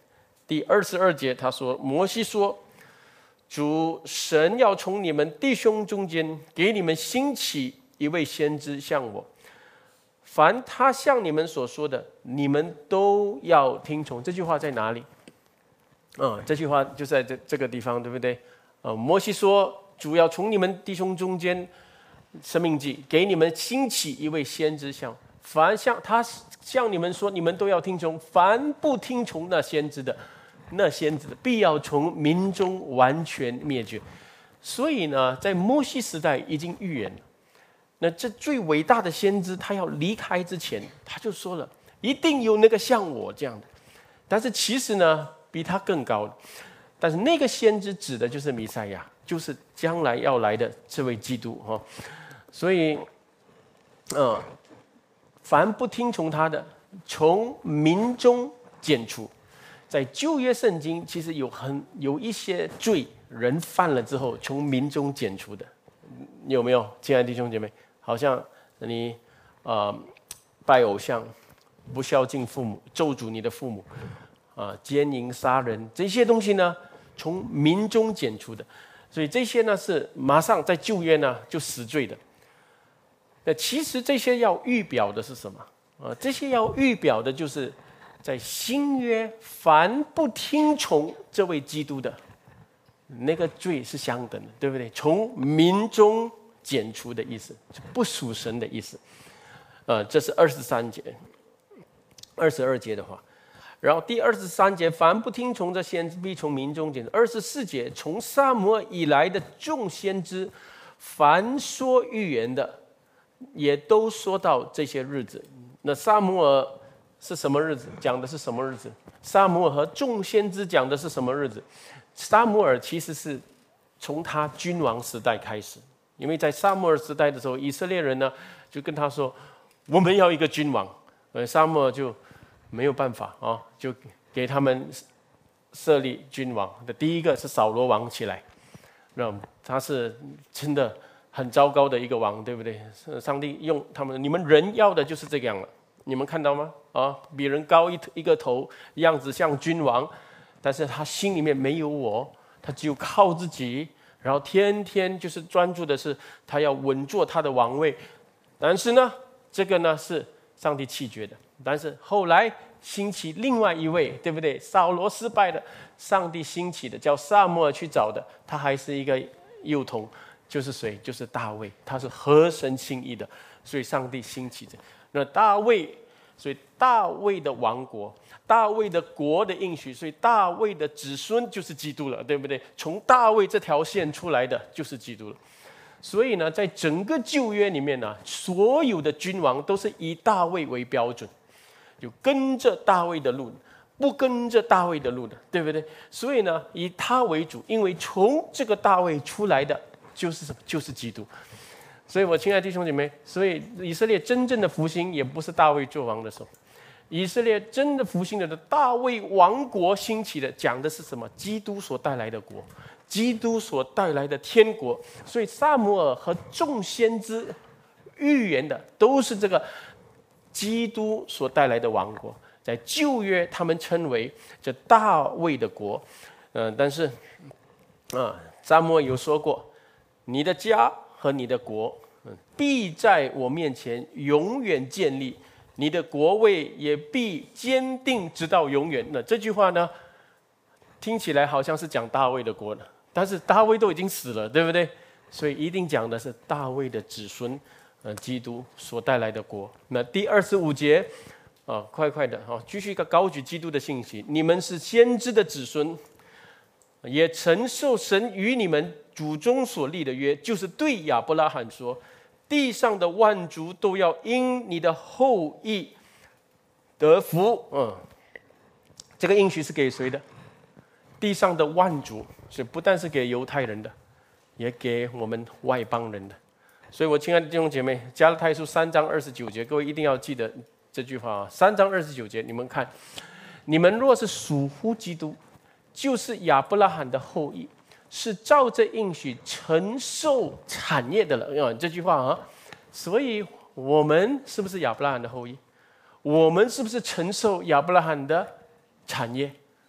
第二十二节他说，摩西说，主神要从你们弟兄中间给你们兴起一位先知像我，凡他向你们所说的，你们都要听从。这句话在哪里？嗯，这句话就在这这个地方，对不对？呃，摩西说，主要从你们弟兄中间，生命记给你们兴起一位先知像，凡向他向你们说，你们都要听从。凡不听从那先知的，那先知的必要从民中完全灭绝。所以呢，在摩西时代已经预言了。那这最伟大的先知，他要离开之前，他就说了，一定有那个像我这样的。但是其实呢，比他更高的。但是那个先知指的就是弥赛亚，就是将来要来的这位基督哈。所以，呃，凡不听从他的，从民中剪除。在旧约圣经，其实有很有一些罪人犯了之后，从民中剪除的，有没有，亲爱的弟兄姐妹？好像你呃拜偶像、不孝敬父母、咒诅你的父母啊、呃、奸淫杀人这些东西呢，从民中剪除的。所以这些呢是马上在旧约呢就死罪的。那其实这些要预表的是什么啊、呃？这些要预表的就是在新约，凡不听从这位基督的，那个罪是相等的，对不对？从民中剪除的意思，不属神的意思。呃，这是二十三节，二十二节的话，然后第二十三节，凡不听从这先知，必从民中剪除。二十四节，从撒母耳以来的众先知，凡说预言的，也都说到这些日子。那撒母耳是什么日子？讲的是什么日子？撒母耳和众先知讲的是什么日子？撒母耳其实是从他君王时代开始。因为在撒母耳时代的时候，以色列人呢就跟他说，我们要一个君王，呃，撒母耳就没有办法啊，就给他们设立君王的。第一个是扫罗王起来，那他是真的很糟糕的一个王，对不对？上帝用他们，你们人要的就是这样了，你们看到吗？啊，比人高一一个头，样子像君王，但是他心里面没有我，他只有靠自己。然后天天就是专注的是他要稳坐他的王位，但是呢，这个呢是上帝弃绝的。但是后来兴起另外一位，对不对？扫罗失败的，上帝兴起的，叫撒母耳去找的，他还是一个幼童，就是谁？就是大卫，他是合神心意的，所以上帝兴起的。那大卫，所以大卫的王国。大卫的国的应许，所以大卫的子孙就是基督了，对不对？从大卫这条线出来的就是基督了。所以呢，在整个旧约里面呢，所有的君王都是以大卫为标准，就跟着大卫的路，不跟着大卫的路的，对不对？所以呢，以他为主，因为从这个大卫出来的就是什么？就是基督。所以我亲爱的弟兄姐妹，所以以色列真正的复兴也不是大卫做王的时候。以色列真的复兴的大卫王国兴起的，讲的是什么？基督所带来的国，基督所带来的天国。所以撒母耳和众先知预言的都是这个基督所带来的王国。在旧约，他们称为这大卫的国。嗯、呃，但是啊，撒母耳有说过，你的家和你的国，嗯，必在我面前永远建立。你的国位也必坚定直到永远。那这句话呢，听起来好像是讲大卫的国呢，但是大卫都已经死了，对不对？所以一定讲的是大卫的子孙，呃，基督所带来的国。那第二十五节，啊，快快的啊，继续一个高举基督的信息。你们是先知的子孙，也承受神与你们祖宗所立的约，就是对亚伯拉罕说。地上的万族都要因你的后裔得福。嗯，这个应许是给谁的？地上的万族，所以不但是给犹太人的，也给我们外邦人的。所以我亲爱的弟兄姐妹，加拉太书三章二十九节，各位一定要记得这句话啊！三章二十九节，你们看，你们若是属乎基督，就是亚伯拉罕的后裔。是照着应许承受产业的了。嗯，这句话啊，所以我们是不是亚伯拉罕的后裔？我们是不是承受亚伯拉罕的产业？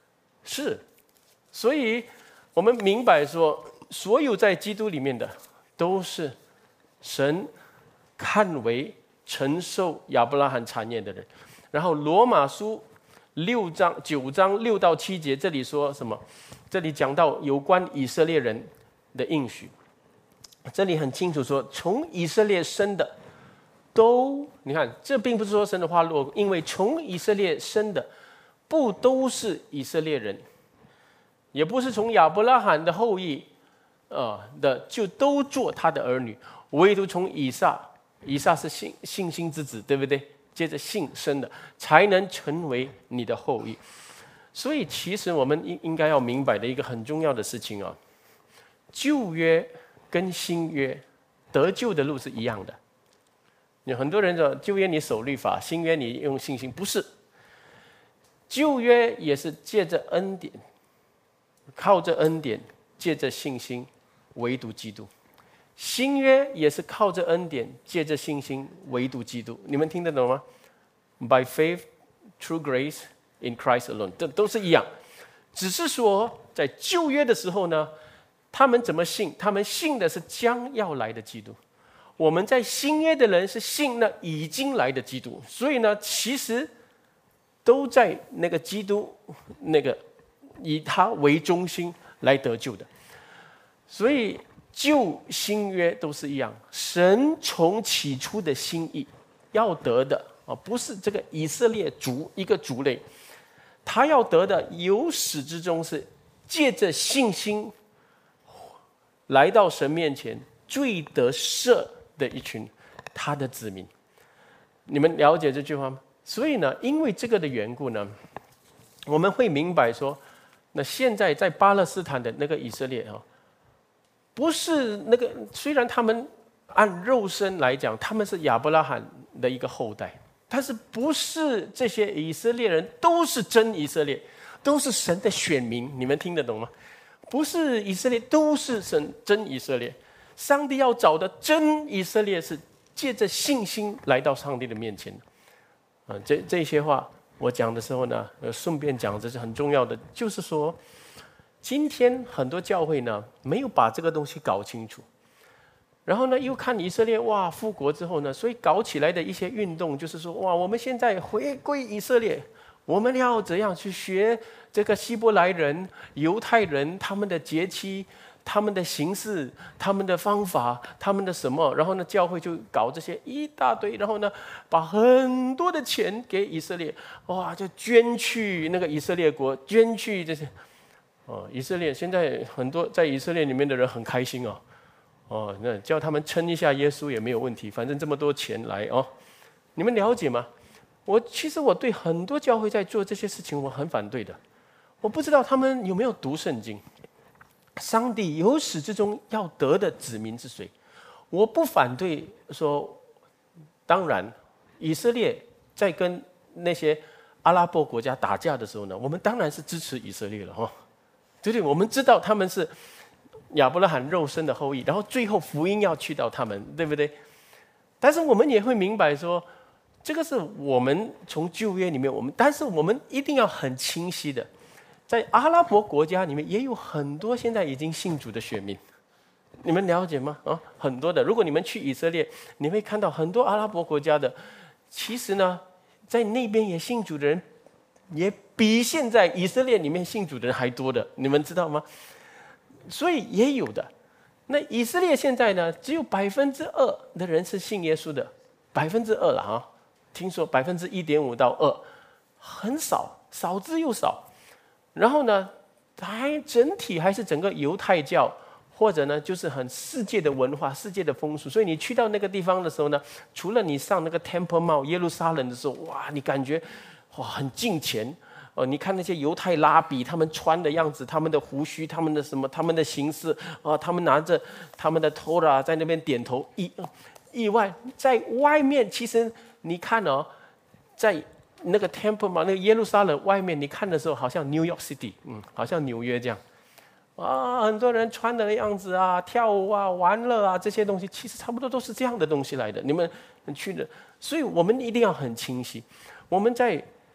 是，所以我们明白说，所有在基督里面的，都是神看为承受亚伯拉罕产业的人。然后罗马书六章九章六到七节，这里说什么？这里讲到有关以色列人的应许，这里很清楚说，从以色列生的都，你看，这并不是说神的话落，因为从以色列生的不都是以色列人，也不是从亚伯拉罕的后裔，呃的就都做他的儿女，唯独从以撒，以撒是信信心之子，对不对？接着信生的，才能成为你的后裔。所以，其实我们应应该要明白的一个很重要的事情啊，旧约跟新约得救的路是一样的。有很多人说，旧约你守律法，新约你用信心，不是。旧约也是借着恩典，靠着恩典，借着信心，唯独基督。新约也是靠着恩典，借着信心，唯独基督。你们听得懂吗？ By faith, through grace, in Christ alone， 这都是一样。只是说，在旧约的时候呢，他们怎么信？他们信的是将要来的基督。我们在新约的人是信那已经来的基督，所以呢，其实都在那个基督那个以他为中心来得救的。所以旧新约都是一样，神从起初的心意要得的啊，不是这个以色列族一个族类，他要得的由始至终是借着信心来到神面前，罪得赦的一群他的子民。你们了解这句话吗？所以呢，因为这个的缘故呢，我们会明白说，那现在在巴勒斯坦的那个以色列啊，不是那个，虽然他们按肉身来讲，他们是亚伯拉罕的一个后代，但是不是这些以色列人都是真以色列，都是神的选民。你们听得懂吗？不是以色列都是神真以色列，上帝要找的真以色列是借着信心来到上帝的面前的。啊，这这些话我讲的时候呢，呃，顺便讲，这是很重要的，就是说，今天很多教会呢没有把这个东西搞清楚，然后呢又看以色列哇复国之后呢，所以搞起来的一些运动就是说，哇，我们现在回归以色列，我们要怎样去学这个希伯来人、犹太人他们的节期、他们的形式、他们的方法、他们的什么，然后呢，教会就搞这些一大堆，然后呢，把很多的钱给以色列，哇，就捐去那个以色列国，捐去这些。哦，以色列现在很多在以色列里面的人很开心哦，哦，那叫他们撑一下耶稣也没有问题，反正这么多钱来哦，你们了解吗？我其实我对很多教会在做这些事情我很反对的，我不知道他们有没有读圣经。上帝由始至终要得的子民是谁？我不反对说，当然，以色列在跟那些阿拉伯国家打架的时候呢，我们当然是支持以色列了哈。对不对？我们知道他们是亚伯拉罕肉身的后裔，然后最后福音要去到他们，对不对？但是我们也会明白说，这个是我们从旧约里面，我们但是我们一定要很清晰的，在阿拉伯国家里面也有很多现在已经信主的选民，你们了解吗？啊，很多的。如果你们去以色列，你会看到很多阿拉伯国家的，其实呢，在那边也信主的人，也比现在以色列里面信主的人还多的，你们知道吗？所以也有的。那以色列现在呢，只有百分之二的人是信耶稣的，百分之二了啊！听说百分之一点五到二，很少，少之又少。然后呢，还整体还是整个犹太教，或者呢，就是很世界的文化、世界的风俗。所以你去到那个地方的时候呢，除了你上那个 Temple Mount 耶路撒冷的时候，哇，你感觉哇很敬虔。哦，你看那些犹太拉比，他们穿的样子，他们的胡须，他们的什么，他们的形式啊，他们拿着他们的 Torah 在那边点头。意意外，在外面其实你看哦，在那个 Temple 嘛，那个耶路撒冷外面，你看的时候好像 New York City， 嗯，好像纽约这样。啊，很多人穿的样子啊，跳舞啊，玩乐啊，这些东西其实差不多都是这样的东西来的。你们去的，所以我们一定要很清晰，我们在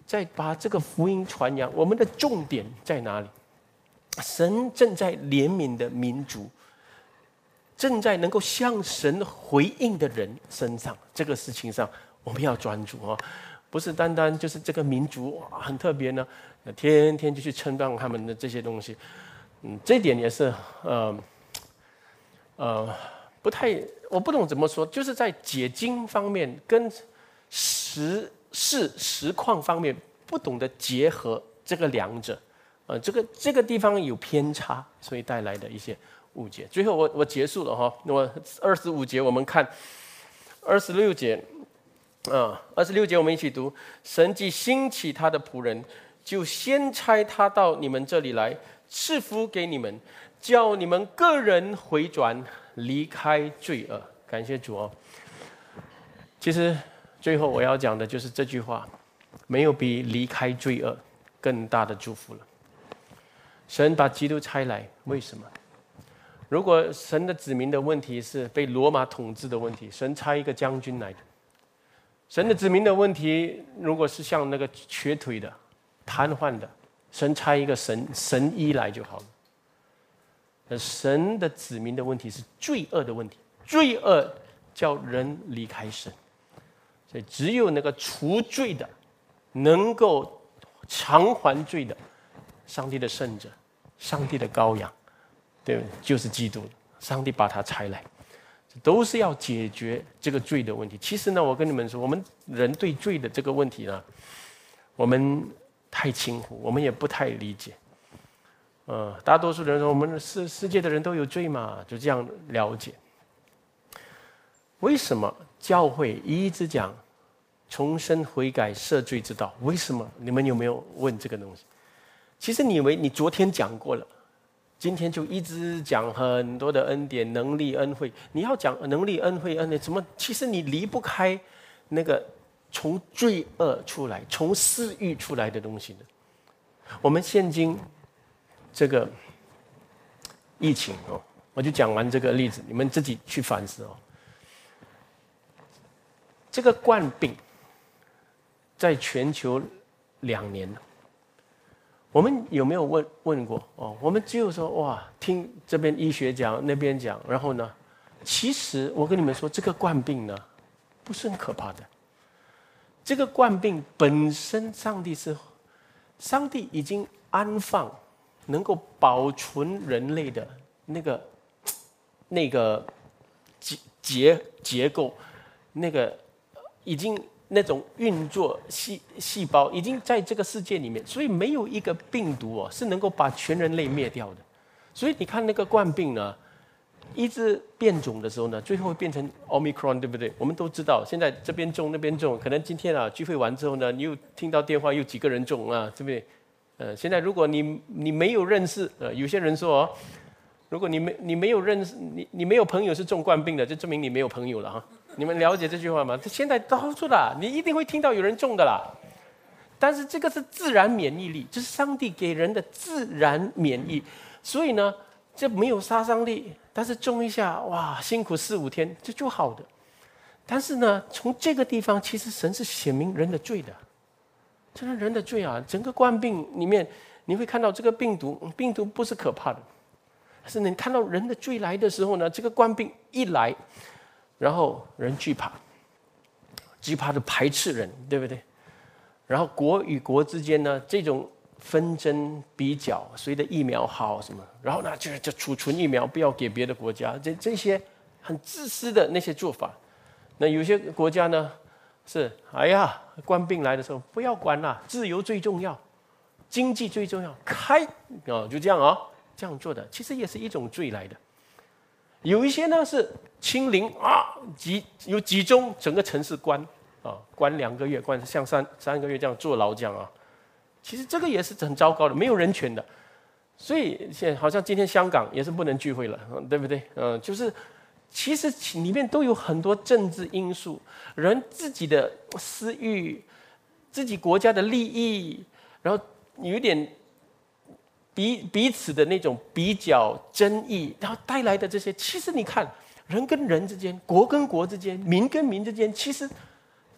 在把这个福音传扬。我们的重点在哪里？神正在怜悯的民族，正在能够向神回应的人身上，这个事情上我们要专注啊，不是单单就是这个民族哇很特别呢，天天就去称赞他们的这些东西。嗯，这点也是呃呃不太，我不懂怎么说，就是在解经方面跟实事实况方面不懂得结合这个两者，呃，这个这个地方有偏差，所以带来的一些误解。最后我我结束了哈，我二十五节我们看二十六节，啊，二十六节我们一起读：神既兴起他的仆人，就先差他到你们这里来，赐福给你们，叫你们个人回转，离开罪恶。感谢主哦。其实最后我要讲的就是这句话，没有比离开罪恶更大的祝福了。神把基督差来，为什么？如果神的子民的问题是被罗马统治的问题，神差一个将军来的；神的子民的问题如果是像那个瘸腿的、瘫痪的，神差一个神神医来就好了。而神的子民的问题是罪恶的问题，罪恶叫人离开神，所以只有那个除罪的，能够偿还罪的，上帝的圣者，上帝的羔羊，对，就是基督。上帝把他差来，都是要解决这个罪的问题。其实呢，我跟你们说，我们人对罪的这个问题呢，我们太轻忽，我们也不太理解。呃，大多数人说我们世世界的人都有罪嘛，就这样了解。为什么教会一直讲重生悔改赦罪之道？为什么？你们有没有问这个东西？其实你以为你昨天讲过了，今天就一直讲很多的恩典、能力、恩惠。你要讲能力、恩惠、恩典，怎么？其实你离不开那个从罪恶出来、从私欲出来的东西的。我们现今这个疫情哦，我就讲完这个例子，你们自己去反思哦。这个冠病在全球两年了，我们有没有问问过哦？我们只有说哇，听这边医学讲，那边讲，然后呢，其实我跟你们说，这个冠病呢，不是很可怕的。这个冠病本身，上帝是上帝已经安放。能够保存人类的那个那个结结构，那个已经那种运作细细胞已经在这个世界里面，所以没有一个病毒哦是能够把全人类灭掉的。所以你看那个冠病呢，一直变种的时候呢，最后会变成 Omicron， 对不对？我们都知道，现在这边中那边中，可能今天啊聚会完之后呢，你又听到电话又几个人中啊，对不对？呃，现在如果你你没有认识，呃，有些人说哦，如果你没你没有认识，你你没有朋友是中冠病的，就证明你没有朋友了哈。你们了解这句话吗？现在到处啦，你一定会听到有人中的啦。但是这个是自然免疫力，这是上帝给人的自然免疫，所以呢，这没有杀伤力，但是中一下，哇，辛苦四五天，这就好的。但是呢，从这个地方，其实神是显明人的罪的。这是人的罪啊！整个冠病里面，你会看到这个病毒，病毒不是可怕的，但是你看到人的罪来的时候呢，这个冠病一来，然后人惧怕，惧怕的排斥人，对不对？然后国与国之间呢，这种纷争比较，谁的疫苗好什么，然后呢就就储存疫苗，不要给别的国家，这这些很自私的那些做法。那有些国家呢？是，哎呀，冠病来的时候不要管了，自由最重要，经济最重要，开哦，就这样哦，这样做的，其实也是一种罪来的。有一些呢是清零啊，集有集中整个城市关啊，关两个月，关像三三个月这样坐牢这样啊，其实这个也是很糟糕的，没有人权的。所以现在好像今天香港也是不能聚会了，对不对？嗯，就是。其实里面都有很多政治因素，人自己的私欲，自己国家的利益，然后有一点彼彼此的那种比较争议，然后带来的这些，其实你看，人跟人之间，国跟国之间，民跟民之间，其实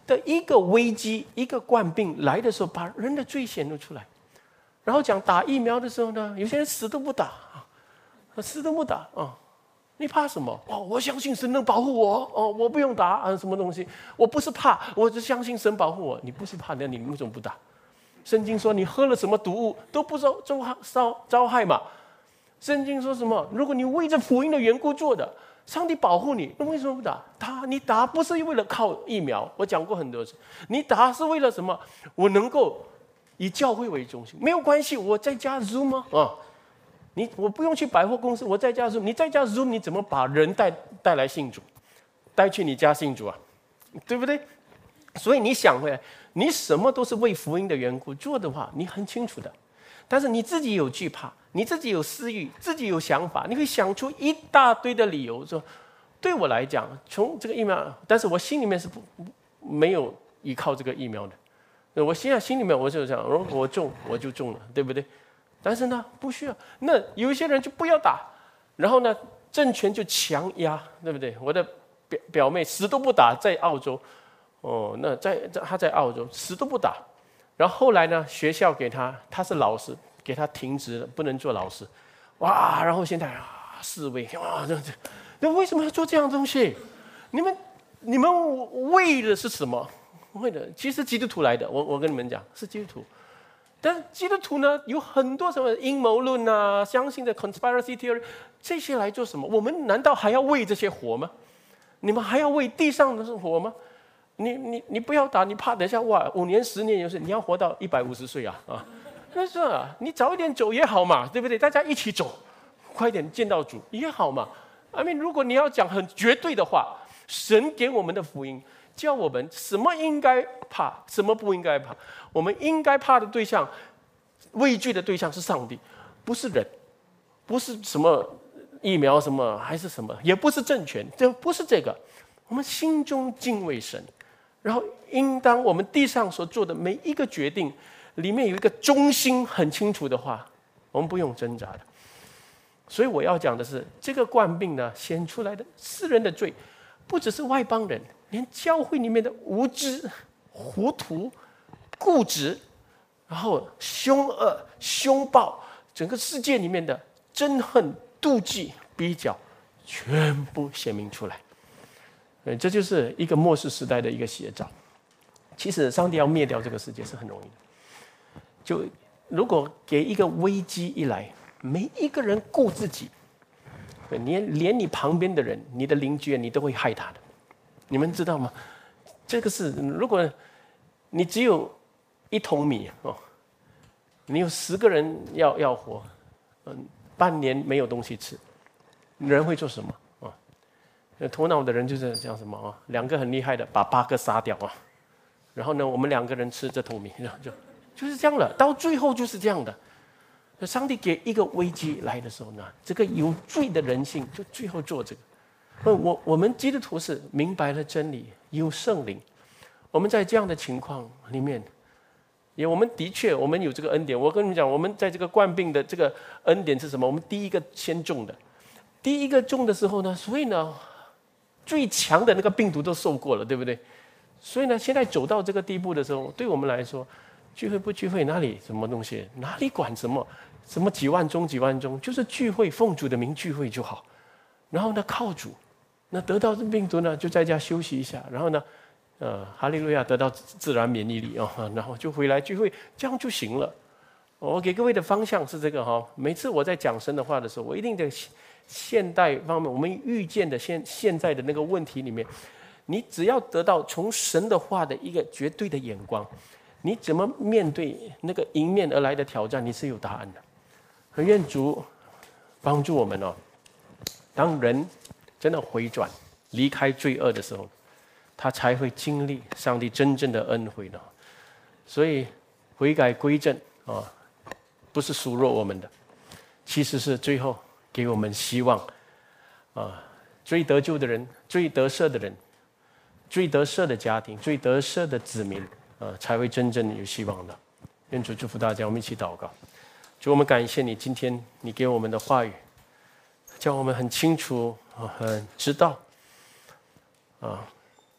的一个危机、一个冠病来的时候，把人的罪显露出来。然后讲打疫苗的时候呢，有些人死都不打，死都不打啊、哦！你怕什么？哦，我相信神能保护我哦，我不用打啊，什么东西？我不是怕，我只相信神保护我。你不是怕，那你为什么不打？圣经说你喝了什么毒物都不遭遭遭害嘛。圣经说什么？如果你为着福音的缘故做的，上帝保护你，那为什么不打？他你打不是为了靠疫苗，我讲过很多次，你打是为了什么？我能够以教会为中心，没有关系，我在家 Zoom 吗？啊，你我不用去百货公司，我在家 Zoom， 你在家 Zoom， 你怎么把人带带来信主，带去你家信主啊？对不对？所以你想回来，你什么都是为福音的缘故做的话，你很清楚的。但是你自己有惧怕，你自己有私欲，自己有想法，你会想出一大堆的理由说，对我来讲，从这个疫苗，但是我心里面是不没有依靠这个疫苗的。我现在心里面我就想，如果我中我就中了，对不对？但是呢，不需要。那有一些人就不要打，然后呢，政权就强压，对不对？我的表表妹死都不打，在澳洲，哦，那在她在澳洲死都不打。然后后来呢，学校给他，他是老师，给他停职了，不能做老师。哇，然后现在啊示威，哇，这这，那为什么要做这样的东西？你们你们为的是什么？为的其实基督徒来的，我我跟你们讲是基督徒。但是基督徒呢，有很多什么阴谋论啊，相信的 conspiracy theory 这些来做什么？我们难道还要为这些活吗？你们还要为地上的活吗？你你你不要打，你怕等一下哇，五年十年有事，你要活到一百五十岁啊啊！那是啊，你早一点走也好嘛，对不对？大家一起走，快点见到主也好嘛。I mean， 如果你要讲很绝对的话，神给我们的福音，教我们什么应该怕，什么不应该怕。我们应该怕的对象，畏惧的对象是上帝，不是人，不是什么疫苗什么，还是什么，也不是政权，这不是这个。我们心中敬畏神。然后，应当我们地上所做的每一个决定，里面有一个中心很清楚的话，我们不用挣扎的。所以我要讲的是，这个冠病呢，显出来的世人的罪，不只是外邦人，连教会里面的无知、糊涂、固执，然后凶恶、凶暴，整个世界里面的憎恨、妒忌、比较，全部显明出来。这就是一个末世时代的一个写照。其实上帝要灭掉这个世界是很容易的，就如果给一个危机一来，每一个人顾自己，连连你旁边的人、你的邻居，你都会害他的。你们知道吗？这个是，如果你只有一桶米哦，你有十个人要要活，嗯，半年没有东西吃，人会做什么？头脑的人就是讲什么啊？两个很厉害的，把八个杀掉啊！然后呢，我们两个人吃这桶米，就就是这样了。到最后就是这样的。上帝给一个危机来的时候呢，这个有罪的人性就最后做这个。我我们基督徒是明白了真理，有圣灵。我们在这样的情况里面，也我们的确我们有这个恩典。我跟你们讲，我们在这个冠病的这个恩典是什么？我们第一个先中的，第一个中的时候呢，所以呢。最强的那个病毒都受过了，对不对？所以呢，现在走到这个地步的时候，对我们来说，聚会不聚会，哪里什么东西，哪里管什么，什么几万宗几万宗，就是聚会，奉主的名聚会就好。然后呢，靠主，那得到这病毒呢，就在家休息一下，然后呢，呃，哈利路亚，得到自然免疫力哦，然后就回来聚会，这样就行了。我给各位的方向是这个哈，每次我在讲神的话的时候，我一定得。现代方面，我们遇见的现现在的那个问题里面，你只要得到从神的话的一个绝对的眼光，你怎么面对那个迎面而来的挑战，你是有答案的。很愿主帮助我们哦。当人真的回转、离开罪恶的时候，他才会经历上帝真正的恩惠呢。所以悔改归正啊，不是数落我们的，其实是最后。给我们希望，啊，最得救的人，最得赦的人，最得赦的家庭，最得赦的子民，啊，才会真正有希望的。愿主祝福大家，我们一起祷告。主，我们感谢你，今天你给我们的话语，叫我们很清楚，啊，很知道，啊，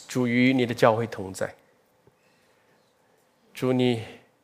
主与你的教会同在。主，你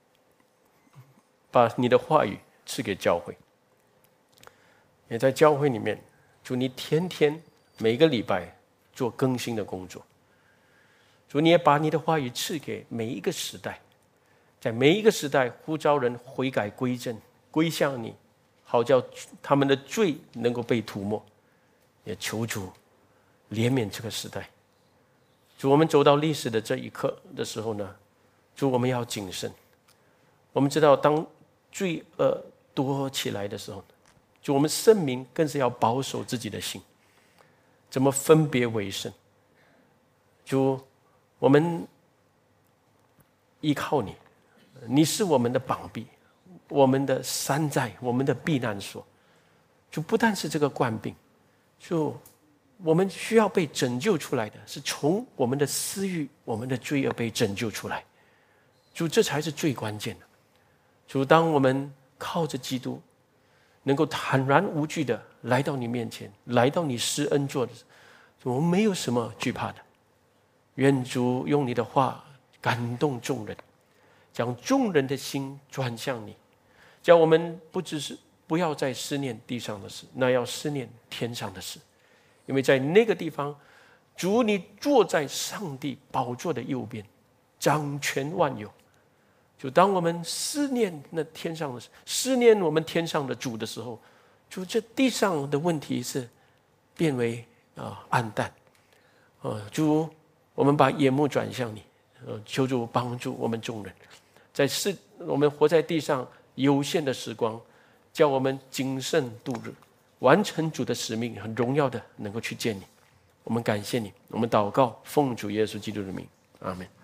把你的话语赐给教会，也在教会里面，主你天天每个礼拜做更新的工作。主，你也把你的话语赐给每一个时代，在每一个时代呼召人悔改归正，归向你，好叫他们的罪能够被涂抹。也求主怜悯这个时代。主，我们走到历史的这一刻的时候呢，主，我们要谨慎。我们知道当罪恶多起来的时候，主，我们圣民更是要保守自己的心，怎么分别为圣。主，我们依靠你，你是我们的膀臂，我们的山寨，我们的避难所。就不但是这个冠病，就我们需要被拯救出来的是从我们的私欲，我们的罪恶被拯救出来。主，这才是最关键的。主，当我们靠着基督能够坦然无惧的来到你面前，来到你施恩座的时候，我们没有什么惧怕的。愿主用你的话感动众人，将众人的心转向你，叫我们不只是不要再思念地上的事，那要思念天上的事。因为在那个地方，主你坐在上帝宝座的右边，掌权万有。就当我们思念那天上的事，思念我们天上的主的时候，就这地上的问题是变为啊暗淡。呃，主，我们把眼目转向你，呃，求主帮助我们众人，在世我们活在地上有限的时光，叫我们谨慎度日，完成主的使命，很荣耀的能够去见你。我们感谢你，我们祷告，奉主耶稣基督的名，阿们。